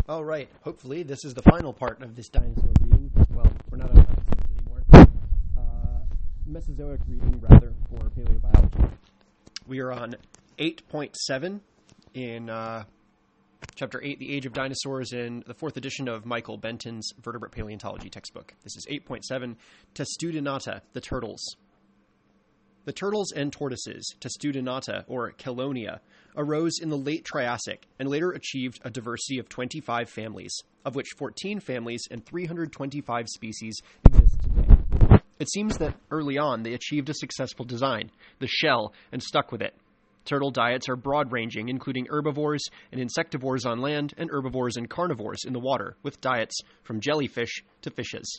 All right. Hopefully, this is the final part of this dinosaur reading. Well, we're not on dinosaurs anymore. Mesozoic reading, rather, for paleobiology. We are on 8.7 in Chapter 8, The Age of Dinosaurs, in the 4th edition of Michael Benton's Vertebrate Paleontology textbook. This is 8.7, Testudinata, the turtles. The turtles and tortoises, Testudinata, or Chelonia, arose in the late Triassic and later achieved a diversity of 25 families, of which 14 families and 325 species exist today. It seems that early on they achieved a successful design, the shell, and stuck with it. Turtle diets are broad-ranging, including herbivores and insectivores on land and herbivores and carnivores in the water, with diets from jellyfish to fishes.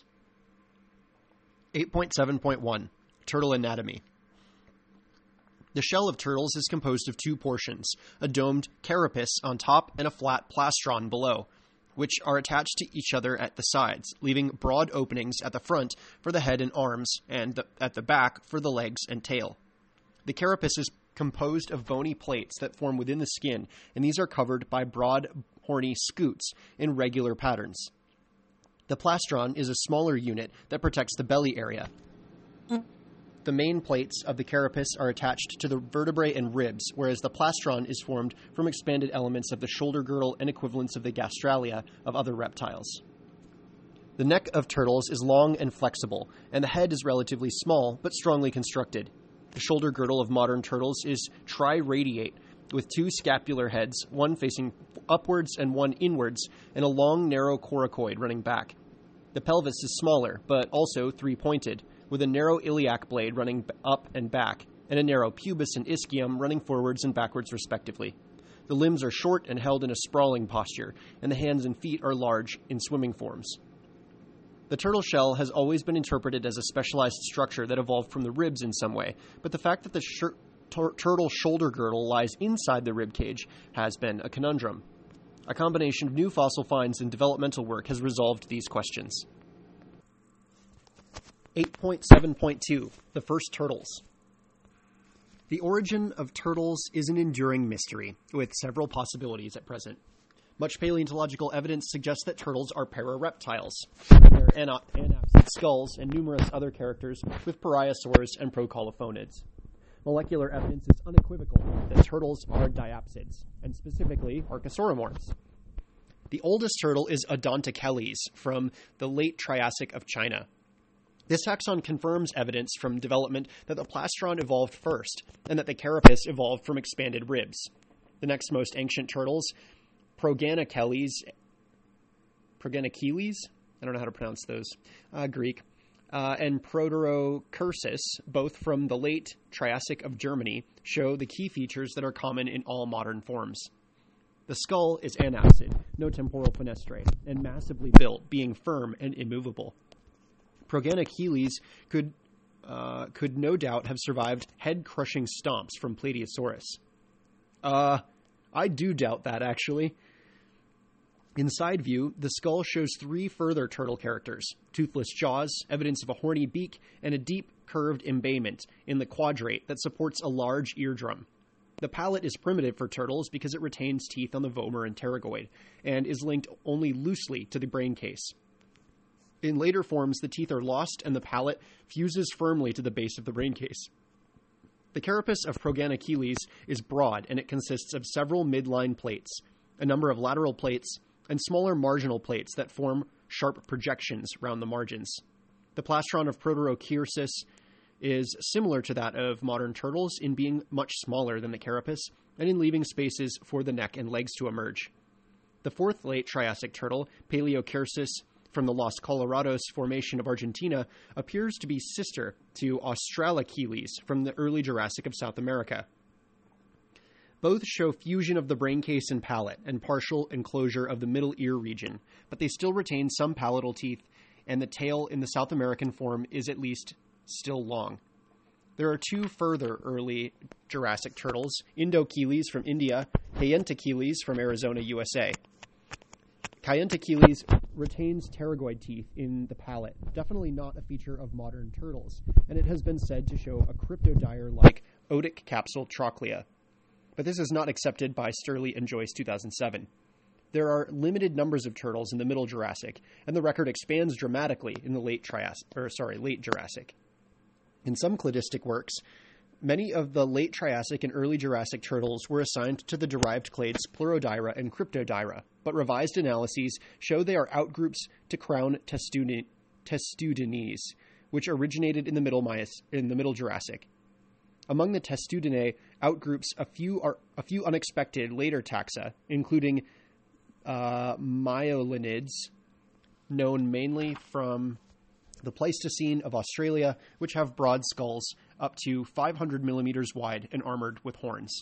8.7.1 Turtle Anatomy. The shell of turtles is composed of two portions, a domed carapace on top and a flat plastron below, which are attached to each other at the sides, leaving broad openings at the front for the head and arms, and at the back for the legs and tail. The carapace is composed of bony plates that form within the skin, and these are covered by broad, horny scutes in regular patterns. The plastron is a smaller unit that protects the belly area. The main plates of the carapace are attached to the vertebrae and ribs, whereas the plastron is formed from expanded elements of the shoulder girdle and equivalents of the gastralia of other reptiles. The neck of turtles is long and flexible, and the head is relatively small but strongly constructed. The shoulder girdle of modern turtles is triradiate, with two scapular heads, one facing upwards and one inwards, and a long, narrow coracoid running back. The pelvis is smaller, but also three-pointed, with a narrow iliac blade running up and back, and a narrow pubis and ischium running forwards and backwards respectively. The limbs are short and held in a sprawling posture, and the hands and feet are large in swimming forms. The turtle shell has always been interpreted as a specialized structure that evolved from the ribs in some way, but the fact that the turtle shoulder girdle lies inside the rib cage has been a conundrum. A combination of new fossil finds and developmental work has resolved these questions. 8.7.2 The First Turtles. The origin of turtles is an enduring mystery, with several possibilities at present. Much paleontological evidence suggests that turtles are parareptiles, their anapsid skulls, and numerous other characters with pariasaurs and procolophonids. Molecular evidence is unequivocal that turtles are diapsids, and specifically archosauromorphs. The oldest turtle is Odontocheles from the late Triassic of China. This taxon confirms evidence from development that the plastron evolved first, and that the carapace evolved from expanded ribs. The next most ancient turtles, Proganacheles, I don't know how to pronounce those, Greek, and Proterocercus, both from the late Triassic of Germany, show the key features that are common in all modern forms. The skull is anapsid, no temporal fenestrae, and massively built, being firm and immovable. Proganacheles could no doubt have survived head-crushing stomps from Plateosaurus. I do doubt that, actually. In side view, the skull shows three further turtle characters: toothless jaws, evidence of a horny beak, and a deep, curved embayment in the quadrate that supports a large eardrum. The palate is primitive for turtles because it retains teeth on the vomer and pterygoid, and is linked only loosely to the brain case. In later forms, the teeth are lost and the palate fuses firmly to the base of the brain case. The carapace of Proganacheles is broad, and it consists of several midline plates, a number of lateral plates, and smaller marginal plates that form sharp projections round the margins. The plastron of Proterocercus is similar to that of modern turtles in being much smaller than the carapace, and in leaving spaces for the neck and legs to emerge. The fourth late Triassic turtle, Paleocercus, from the Los Colorados Formation of Argentina, appears to be sister to Australocheles from the early Jurassic of South America. Both show fusion of the brain case and palate, and partial enclosure of the middle ear region, but they still retain some palatal teeth, and the tail in the South American form is at least still long. There are two further early Jurassic turtles, Indocheles from India, Kayentacheles from Arizona, USA. Kayentacheles retains pterygoid teeth in the palate, definitely not a feature of modern turtles, and it has been said to show a cryptodire-like otic capsule trochlea. But this is not accepted by Sturley and Joyce 2007. there are limited numbers of turtles in the Middle Jurassic, and the record expands dramatically in the late Jurassic. In some cladistic works, many of the late Triassic and early Jurassic turtles were assigned to the derived clades Pleurodyra and Cryptodyra, but revised analyses show they are outgroups to crown Testudines, which originated in the Middle Jurassic. Among the Testudinae outgroups, a few unexpected later taxa, including myolinids, known mainly from the Pleistocene of Australia, which have broad skulls up to 500 millimeters wide and armored with horns.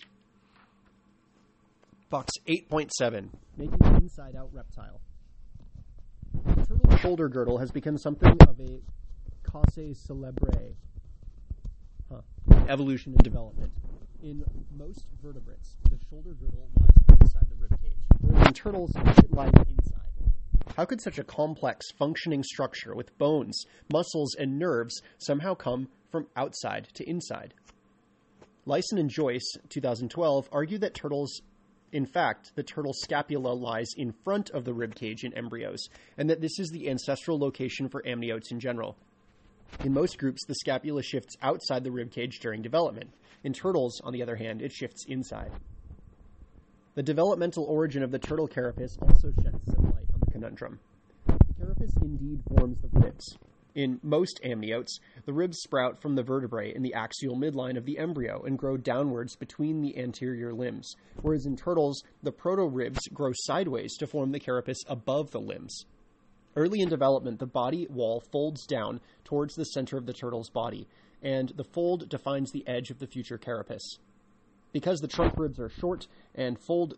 Box 8.7, making an inside-out reptile. The turtle's shoulder girdle has become something of a cause celebre. Evolution and development. In most vertebrates, the shoulder girdle lies outside the ribcage, whereas in turtles, it lies inside. How could such a complex, functioning structure with bones, muscles, and nerves somehow come from outside to inside? Lyson and Joyce, 2012, argue that the turtle scapula lies in front of the ribcage in embryos, and that this is the ancestral location for amniotes in general. In most groups, the scapula shifts outside the ribcage during development. In turtles, on the other hand, it shifts inside. The developmental origin of the turtle carapace also sheds some light on the conundrum. The carapace indeed forms the ribs. In most amniotes, the ribs sprout from the vertebrae in the axial midline of the embryo and grow downwards between the anterior limbs, whereas in turtles, the proto-ribs grow sideways to form the carapace above the limbs. Early in development, the body wall folds down towards the center of the turtle's body, and the fold defines the edge of the future carapace. Because the trunk ribs are short because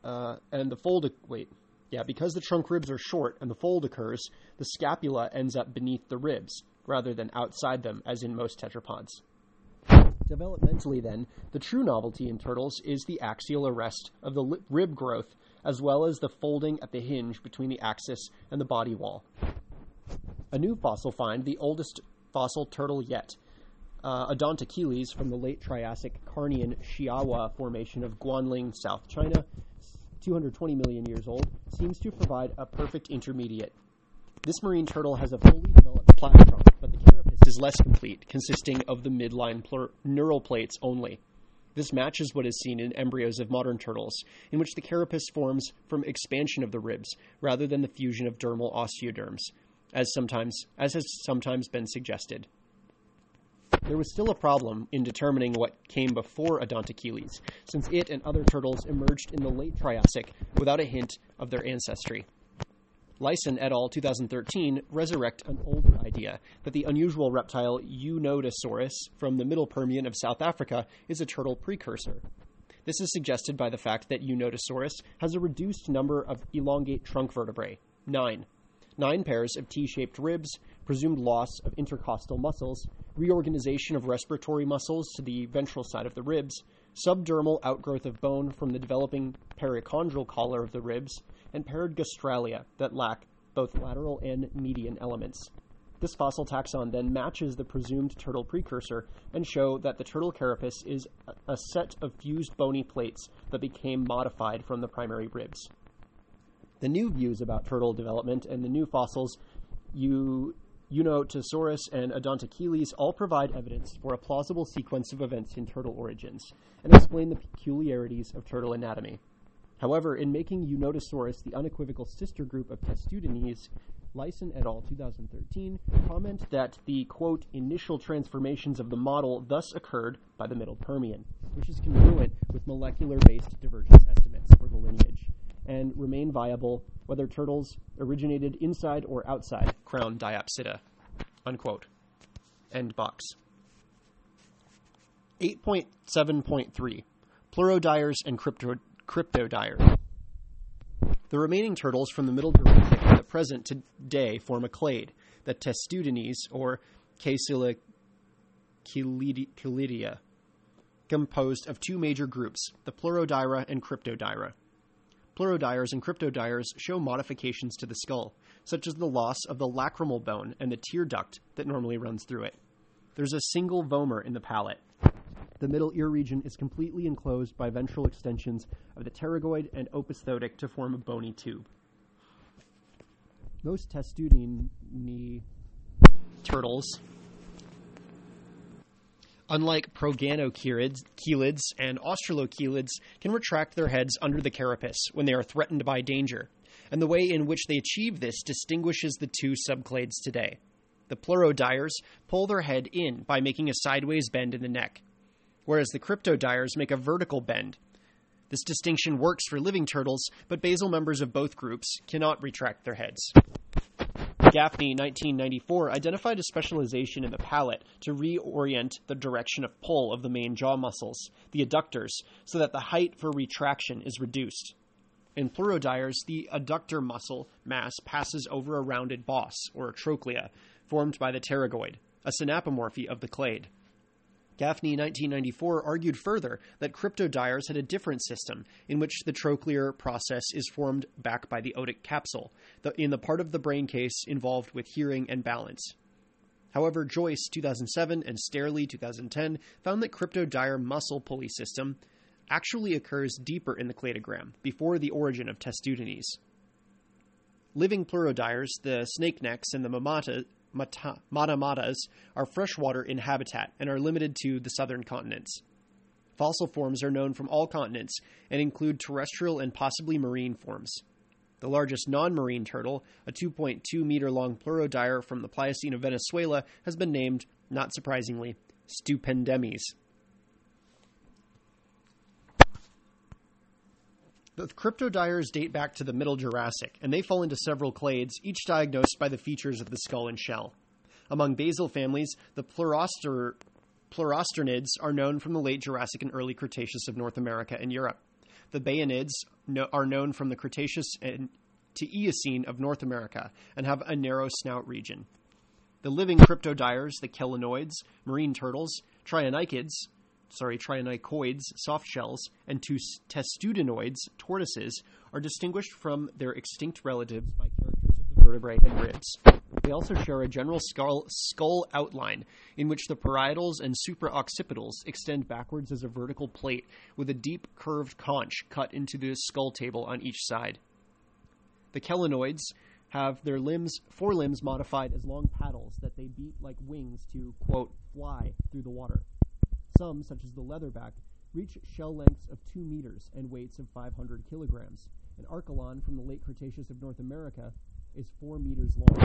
the trunk ribs are short and the fold occurs, the scapula ends up beneath the ribs, rather than outside them, as in most tetrapods. Developmentally, then, the true novelty in turtles is the axial arrest of the rib growth, as well as the folding at the hinge between the axis and the body wall. A new fossil find, the oldest fossil turtle yet, Odontocheles from the late Triassic Carnian Shiawa Formation of Guanling, South China, 220 million years old, seems to provide a perfect intermediate. This marine turtle has a fully developed plastron, but the carapace is less complete, consisting of the midline neural plates only. This matches what is seen in embryos of modern turtles, in which the carapace forms from expansion of the ribs, rather than the fusion of dermal osteoderms, as has sometimes been suggested. There was still a problem in determining what came before Odontocheles, since it and other turtles emerged in the late Triassic without a hint of their ancestry. Lyson et al. 2013 resurrect an older idea that the unusual reptile Eunotosaurus from the Middle Permian of South Africa is a turtle precursor. This is suggested by the fact that Eunotosaurus has a reduced number of elongate trunk vertebrae, 9 pairs of T-shaped ribs, presumed loss of intercostal muscles, reorganization of respiratory muscles to the ventral side of the ribs, subdermal outgrowth of bone from the developing perichondral collar of the ribs, and paraergostralia that lack both lateral and median elements. This fossil taxon then matches the presumed turtle precursor and show that the turtle carapace is a set of fused bony plates that became modified from the primary ribs. The new views about turtle development and the new fossils, Eunotosaurus and Odontocheles, all provide evidence for a plausible sequence of events in turtle origins and explain the peculiarities of turtle anatomy. However, in making Eunotosaurus the unequivocal sister group of Testudines, Lyson et al. 2013 comment that the, quote, initial transformations of the model thus occurred by the Middle Permian, which is congruent with molecular-based divergence estimates for the lineage, and remain viable whether turtles originated inside or outside crown Diapsida, unquote. End box. 8.7.3 Pleurodyres and Cryptodyres. The remaining turtles from the Middle Jurassic at the present day form a clade, the Testudines, or Caecilidia, composed of two major groups, the Pleurodyra and Cryptodyra. Pleurodyres and Cryptodyres show modifications to the skull, such as the loss of the lacrimal bone and the tear duct that normally runs through it. There's a single vomer in the palate. The middle ear region is completely enclosed by ventral extensions of the pterygoid and opisthotic to form a bony tube. Most testudini turtles, unlike proganochelids and australochelids, can retract their heads under the carapace when they are threatened by danger, and the way in which they achieve this distinguishes the two subclades today. The pleurodires pull their head in by making a sideways bend in the neck, whereas the cryptodires make a vertical bend. This distinction works for living turtles, but basal members of both groups cannot retract their heads. Gaffney, 1994, identified a specialization in the palate to reorient the direction of pull of the main jaw muscles, the adductors, so that the height for retraction is reduced. In pleurodires, the adductor muscle mass passes over a rounded boss, or a trochlea, formed by the pterygoid, a synapomorphy of the clade. Gaffney, 1994, argued further that cryptodires had a different system in which the trochlear process is formed back by the otic capsule, in the part of the brain case involved with hearing and balance. However, Joyce, 2007, and Sterley, 2010, found that cryptodire muscle pulley system actually occurs deeper in the cladogram, before the origin of testudines. Living pleurodires, the snakenecks and the matamatas, are freshwater in habitat and are limited to the southern continents. Fossil forms are known from all continents and include terrestrial and possibly marine forms. The largest non-marine turtle, a 2.2-meter-long pleurodire from the Pliocene of Venezuela, has been named, not surprisingly, Stupendemes. The cryptodires date back to the Middle Jurassic, and they fall into several clades, each diagnosed by the features of the skull and shell. Among basal families, the pleurosternids are known from the late Jurassic and early Cretaceous of North America and Europe. The baenids are known from the Cretaceous to Eocene of North America and have a narrow snout region. The living cryptodires, the chelonoids, marine turtles, trionychoids, soft shells, and testudinoids, tortoises, are distinguished from their extinct relatives by characters of the vertebrae and ribs. They also share a general skull outline in which the parietals and supraoccipitals extend backwards as a vertical plate with a deep curved conch cut into the skull table on each side. The chelonoids have their forelimbs modified as long paddles that they beat like wings to, quote, fly through the water. Some, such as the leatherback, reach shell lengths of 2 meters and weights of 500 kilograms. An archelon from the late Cretaceous of North America is 4 meters long.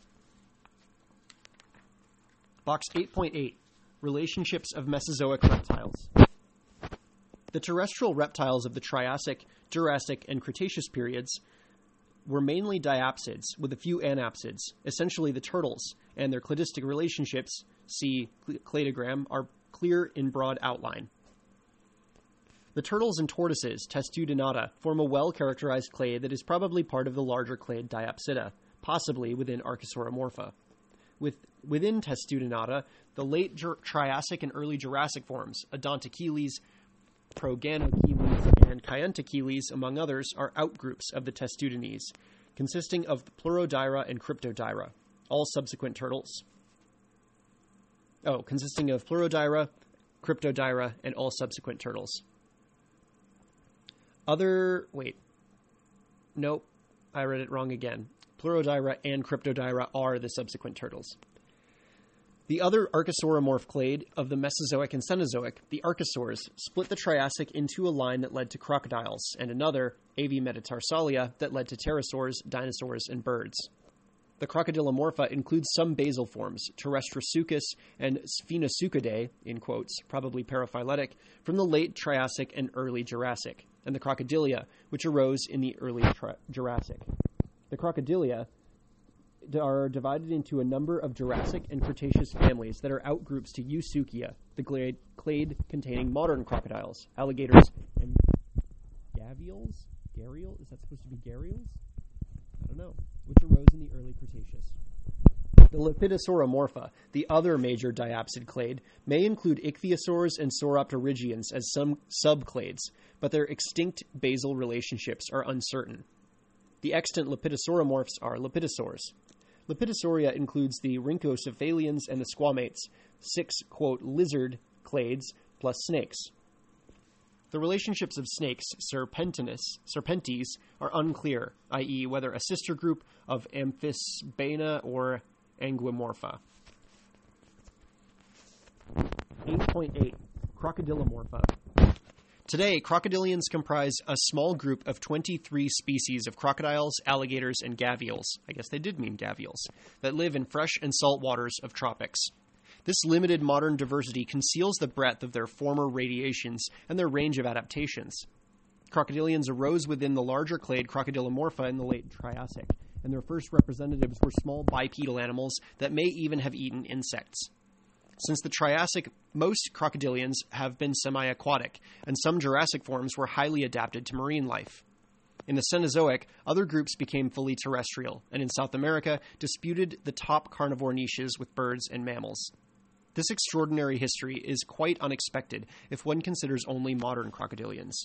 Box 8.8, Relationships of Mesozoic Reptiles. The terrestrial reptiles of the Triassic, Jurassic, and Cretaceous periods were mainly diapsids, with a few anapsids. Essentially, the turtles and their cladistic relationships, see cladogram, are clear in broad outline. The turtles and tortoises, Testudinata, form a well-characterized clade that is probably part of the larger clade Diapsida, possibly within Archosauromorpha. Within Testudinata, the late Triassic and early Jurassic forms, Odontocheles, Proganocheles, and Kyantocheles, among others, are outgroups of the Testudines, consisting of the Pleurodira and Cryptodira, all subsequent turtles. Consisting of Pleurodira, Cryptodira, and all subsequent turtles. I read it wrong again. Pleurodira and Cryptodira are the subsequent turtles. The other archosauromorph clade of the Mesozoic and Cenozoic, the archosaurs, split the Triassic into a line that led to crocodiles, and another, Avemetatarsalia, that led to pterosaurs, dinosaurs, and birds. The Crocodilomorpha includes some basal forms, Terrestrasuchus and Sphenoseuchidae, in quotes, probably paraphyletic, from the late Triassic and early Jurassic, and the Crocodilia, which arose in the early Jurassic. The Crocodilia are divided into a number of Jurassic and Cretaceous families that are outgroups to Eusuchia, the clade containing modern crocodiles, alligators, and gavials? Gharial? Is that supposed to be gharials? I don't know. Which arose in the early Cretaceous. The Lepidosauromorpha, the other major diapsid clade, may include ichthyosaurs and sauropterygians as some subclades, but their extinct basal relationships are uncertain. The extant Lepidosauromorphs are lepidosaurs. Lepidosauria includes the rhynchocephalians and the squamates, 6, quote, lizard clades plus snakes. The relationships of snakes, serpentes, are unclear, i.e. whether a sister group of Amphisbaena or Anguimorpha. 8.8. Crocodilomorpha. Today, crocodilians comprise a small group of 23 species of crocodiles, alligators, and gavials, I guess they did mean gavials, that live in fresh and salt waters of tropics. This limited modern diversity conceals the breadth of their former radiations and their range of adaptations. Crocodilians arose within the larger clade Crocodilomorpha in the late Triassic, and their first representatives were small bipedal animals that may even have eaten insects. Since the Triassic, most crocodilians have been semi-aquatic, and some Jurassic forms were highly adapted to marine life. In the Cenozoic, other groups became fully terrestrial, and in South America, disputed the top carnivore niches with birds and mammals. This extraordinary history is quite unexpected if one considers only modern crocodilians.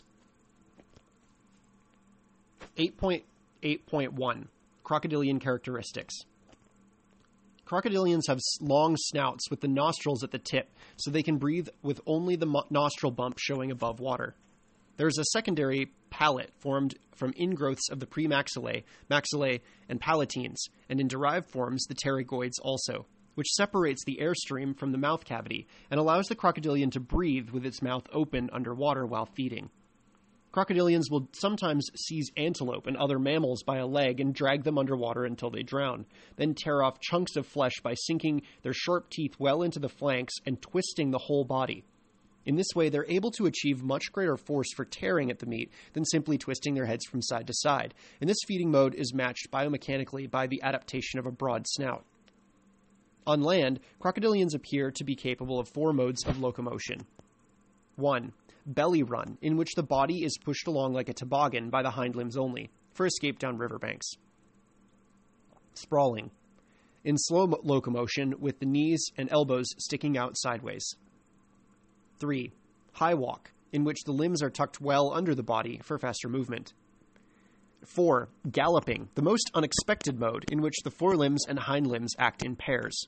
8.8.1 Crocodilian characteristics. Crocodilians have long snouts with the nostrils at the tip, so they can breathe with only the nostril bump showing above water. There is a secondary palate formed from ingrowths of the premaxillae, maxillae, and palatines, and in derived forms the pterygoids also, which separates the airstream from the mouth cavity and allows the crocodilian to breathe with its mouth open underwater while feeding. Crocodilians will sometimes seize antelope and other mammals by a leg and drag them underwater until they drown, then tear off chunks of flesh by sinking their sharp teeth well into the flanks and twisting the whole body. In this way, they're able to achieve much greater force for tearing at the meat than simply twisting their heads from side to side, and this feeding mode is matched biomechanically by the adaptation of a broad snout. On land, crocodilians appear to be capable of 4 modes of locomotion. 1. Belly run, in which the body is pushed along like a toboggan by the hind limbs only, for escape down riverbanks. Sprawling, in slow locomotion with the knees and elbows sticking out sideways. 3. High walk, in which the limbs are tucked well under the body for faster movement. 4. Galloping, the most unexpected mode, in which the forelimbs and hind limbs act in pairs.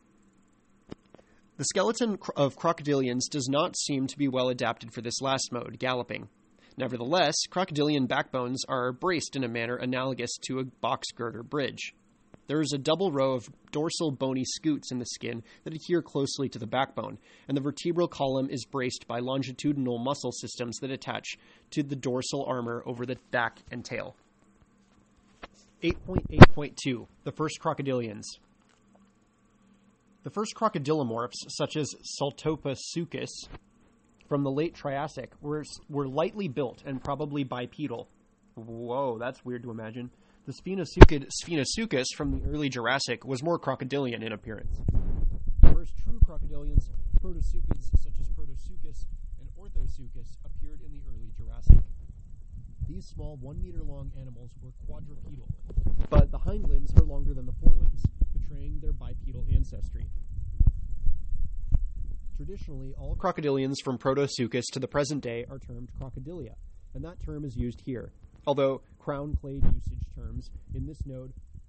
The skeleton of crocodilians does not seem to be well adapted for this last mode, galloping. Nevertheless, crocodilian backbones are braced in a manner analogous to a box girder bridge. There is a double row of dorsal bony scutes in the skin that adhere closely to the backbone, and the vertebral column is braced by longitudinal muscle systems that attach to the dorsal armor over the back and tail. 8.8.2 The first crocodilians. The first crocodilomorphs, such as Saltoposuchus, from the late Triassic, were lightly built and probably bipedal. Whoa, that's weird to imagine. The Sphenosuchus from the early Jurassic was more crocodilian in appearance. The first true crocodilians, Protosuchids such as Protosuchus and Orthosuchus, appeared in the early Jurassic. These small 1-meter-long animals were quadrupedal, but the hind limbs are longer than the forelimbs, betraying their bipedal ancestry. Traditionally, all crocodilians from Protosuchus to the present day are termed crocodilia, and that term is used here. Although crown-clade usage terms this node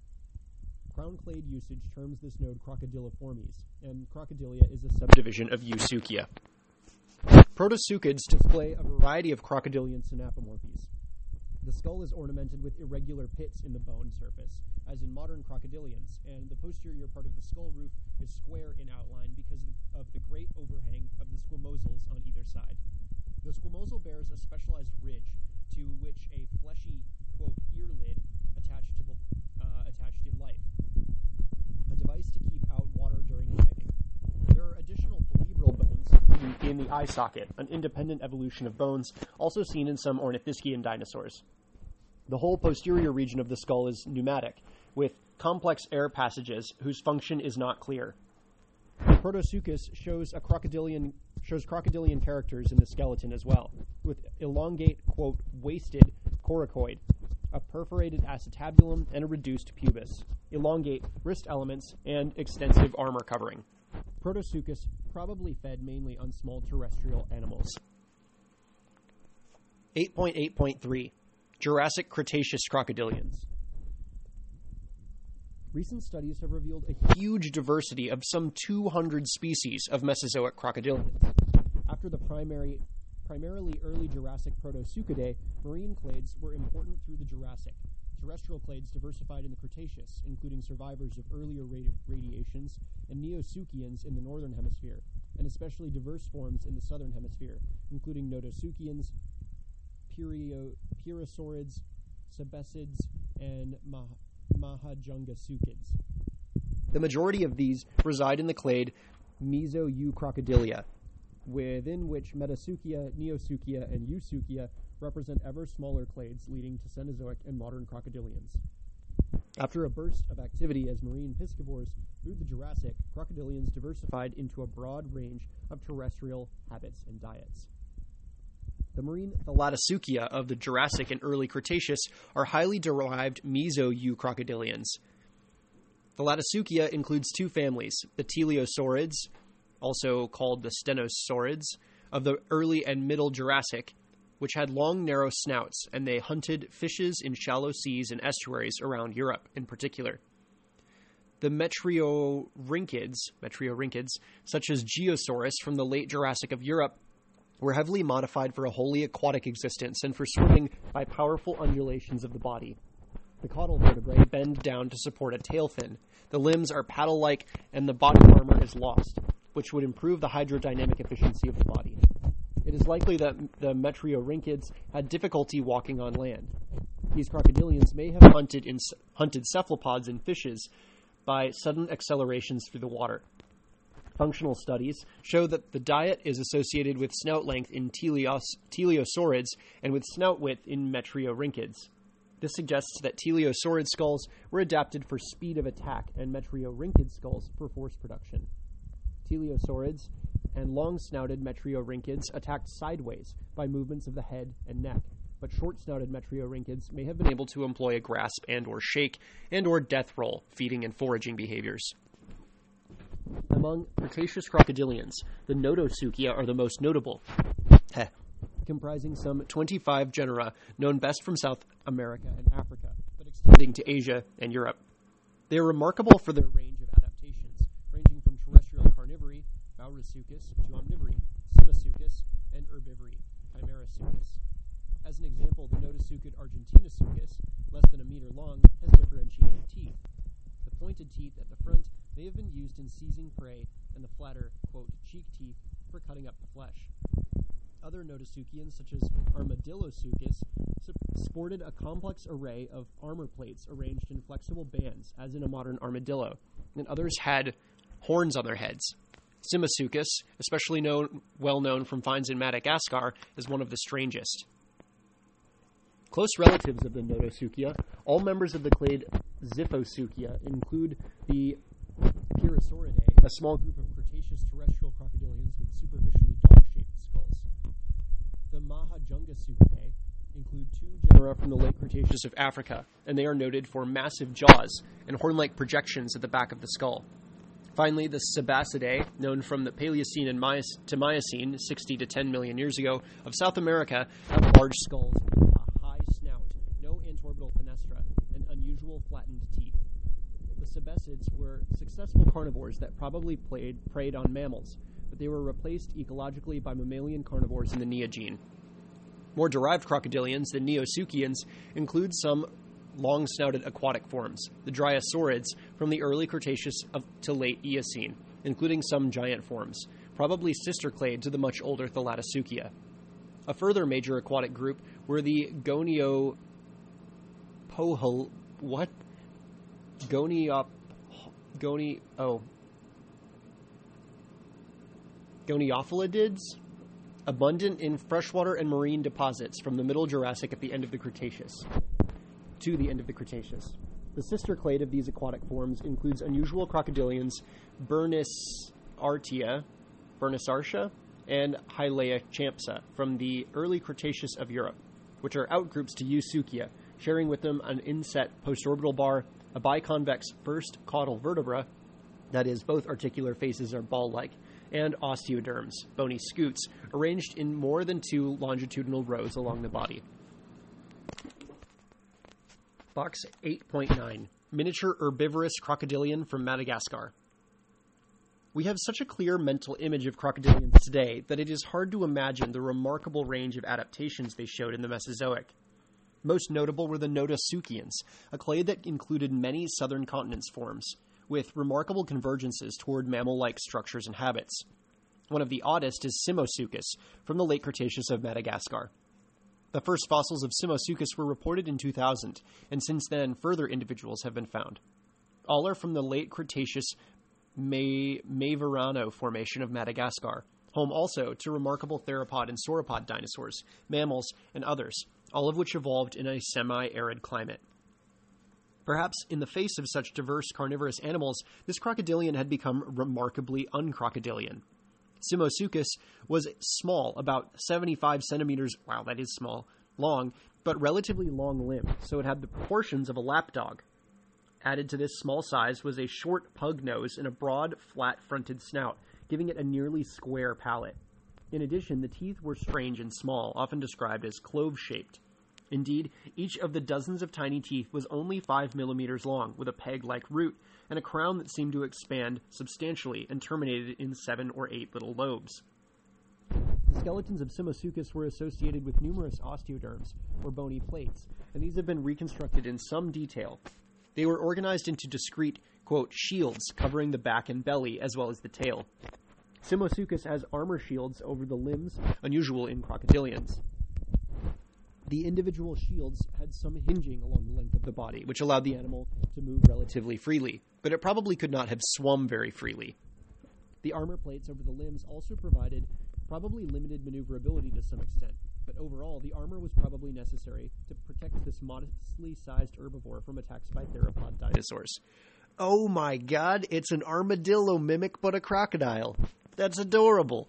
Crocodiliformes, and crocodilia is a subdivision of Eusuchia. Protosuchids display a variety of crocodilian synapomorphies. The skull is ornamented with irregular pits in the bone surface, as in modern crocodilians, and the posterior part of the skull roof is square in outline because of the great overhang of the squamosals on either side. The squamosal bears a specialized ridge to which a fleshy, quote, ear lid attached in life, a device to keep out water during diving. There are additional palebral bones in the eye socket, an independent evolution of bones also seen in some ornithischian dinosaurs. The whole posterior region of the skull is pneumatic, with complex air passages whose function is not clear. Protosuchus shows crocodilian characters in the skeleton as well, with elongate, quote, wasted coracoid, a perforated acetabulum, and a reduced pubis, elongate wrist elements, and extensive armor covering. Protosuchus probably fed mainly on small terrestrial animals. 8.8.3 Jurassic Cretaceous crocodilians. Recent studies have revealed a huge diversity of some 200 species of Mesozoic crocodilians. After After the primarily early Jurassic Protosuchidae, marine clades were important through the Jurassic. Terrestrial clades diversified in the Cretaceous, including survivors of earlier radiations and Neosuchians in the northern hemisphere, and especially diverse forms in the southern hemisphere, including Notosuchians, Pirasaurids, Sebesids, and Mahajungasuchids. The majority of these reside in the clade Mesoeucrocodilia, within which Metasuchia, Neosuchia, and Eusuchia represent ever smaller clades leading to Cenozoic and modern crocodilians. After a burst of activity as marine piscivores through the Jurassic, crocodilians diversified into a broad range of terrestrial habits and diets. The marine Thalattosaucia of the Jurassic and early Cretaceous are highly derived Mesoeucrocodilians. Thalattosaucia includes two families, the Teleosaurids, also called the Stenosaurids, of the early and middle Jurassic, which had long, narrow snouts, and they hunted fishes in shallow seas and estuaries around Europe in particular. The Metriorhynchids, such as Geosaurus from the late Jurassic of Europe, were heavily modified for a wholly aquatic existence and for swimming by powerful undulations of the body. The caudal vertebrae bend down to support a tail fin. The limbs are paddle-like, and the body armor is lost, which would improve the hydrodynamic efficiency of the body. It is likely that the Metriorhynchids had difficulty walking on land. These crocodilians may have hunted cephalopods and fishes by sudden accelerations through the water. Functional studies show that the diet is associated with snout length in Teleosaurids and with snout width in Metriorhynchids. This suggests that Teleosaurid skulls were adapted for speed of attack and Metriorhynchid skulls for force production. Teleosaurids and long-snouted Metriorhynchids attacked sideways by movements of the head and neck, but short-snouted Metriorhynchids may have been able to employ a grasp and or shake and or death roll feeding and foraging behaviors. Among Cretaceous crocodilians, the Notosuchia are the most notable, comprising some 25 genera known best from South America and Africa, but extending to Asia and Europe. They are remarkable for their range of adaptations, ranging from terrestrial carnivory, Baurasuchus, to omnivory, Simasuchus, and herbivory, Chimerasuchus. As an example, the Notosuchid Argentinasuchus, less than a meter long, has differentiated teeth. The pointed teeth at the front may have been used in seizing prey, and the flatter, quote, cheek teeth for cutting up the flesh. Other Notosuchians, such as Armadillosuchus, sported a complex array of armor plates arranged in flexible bands, as in a modern armadillo, and others had horns on their heads. Simasuchus, especially well known from finds in Madagascar, is one of the strangest. Close relatives of the Notosuchia, all members of the clade Ziphosuchia, include the Pirasauridae, a small group of Cretaceous terrestrial crocodilians with superficially dog-shaped skulls. The Mahajungasuchidae include two genera from the late Cretaceous of Africa, and they are noted for massive jaws and horn-like projections at the back of the skull. Finally, the Sebesidae, known from the Paleocene to Miocene, 60 to 10 million years ago, of South America, have large skulls with a high snout, no antorbital fenestra, and unusual flattened teeth. The Sebesids were successful carnivores that probably preyed on mammals, but they were replaced ecologically by mammalian carnivores in the Neogene. More derived crocodilians, the Neosuchians, include some long-snouted aquatic forms, the Dryosaurids from the early Cretaceous to late Eocene, including some giant forms, probably sister clade to the much older Thalattosaucia. A further major aquatic group were the Goniophilidids, abundant in freshwater and marine deposits from the Middle Jurassic to the end of the Cretaceous. The sister clade of these aquatic forms includes unusual crocodilians Bernissartia, and Hylaea champsa from the early Cretaceous of Europe, which are outgroups to Eusuchia, sharing with them an inset postorbital bar, a biconvex first caudal vertebra, that is, both articular faces are ball-like, and osteoderms, bony scutes, arranged in more than two longitudinal rows along the body. Box 8.9. Miniature herbivorous crocodilian from Madagascar. We have such a clear mental image of crocodilians today that it is hard to imagine the remarkable range of adaptations they showed in the Mesozoic. Most notable were the Notosuchians, a clade that included many southern continents forms, with remarkable convergences toward mammal-like structures and habits. One of the oddest is Simosuchus, from the late Cretaceous of Madagascar. The first fossils of Simosuchus were reported in 2000, and since then further individuals have been found. All are from the late Cretaceous Maevarano Formation of Madagascar, home also to remarkable theropod and sauropod dinosaurs, mammals, and others, all of which evolved in a semi-arid climate. Perhaps in the face of such diverse carnivorous animals, this crocodilian had become remarkably uncrocodilian. Simosuchus was small, about 75 centimeters, wow, that is small, long, but relatively long-limbed, so it had the proportions of a lapdog. Added to this small size was a short pug nose and a broad, flat-fronted snout, giving it a nearly square palate. In addition, the teeth were strange and small, often described as clove-shaped. Indeed, each of the dozens of tiny teeth was only 5 millimeters long, with a peg-like root, and a crown that seemed to expand substantially and terminated in 7 or 8 little lobes. The skeletons of Simosuchus were associated with numerous osteoderms, or bony plates, and these have been reconstructed in some detail. They were organized into discrete, quote, shields covering the back and belly, as well as the tail. Simosuchus has armor shields over the limbs, unusual in crocodilians. The individual shields had some hinging along the length of the body, which allowed the animal to move relatively freely, but it probably could not have swum very freely. The armor plates over the limbs also provided probably limited maneuverability to some extent, but overall, the armor was probably necessary to protect this modestly sized herbivore from attacks by theropod dinosaurs. Oh my god, it's an armadillo mimic but a crocodile. That's adorable.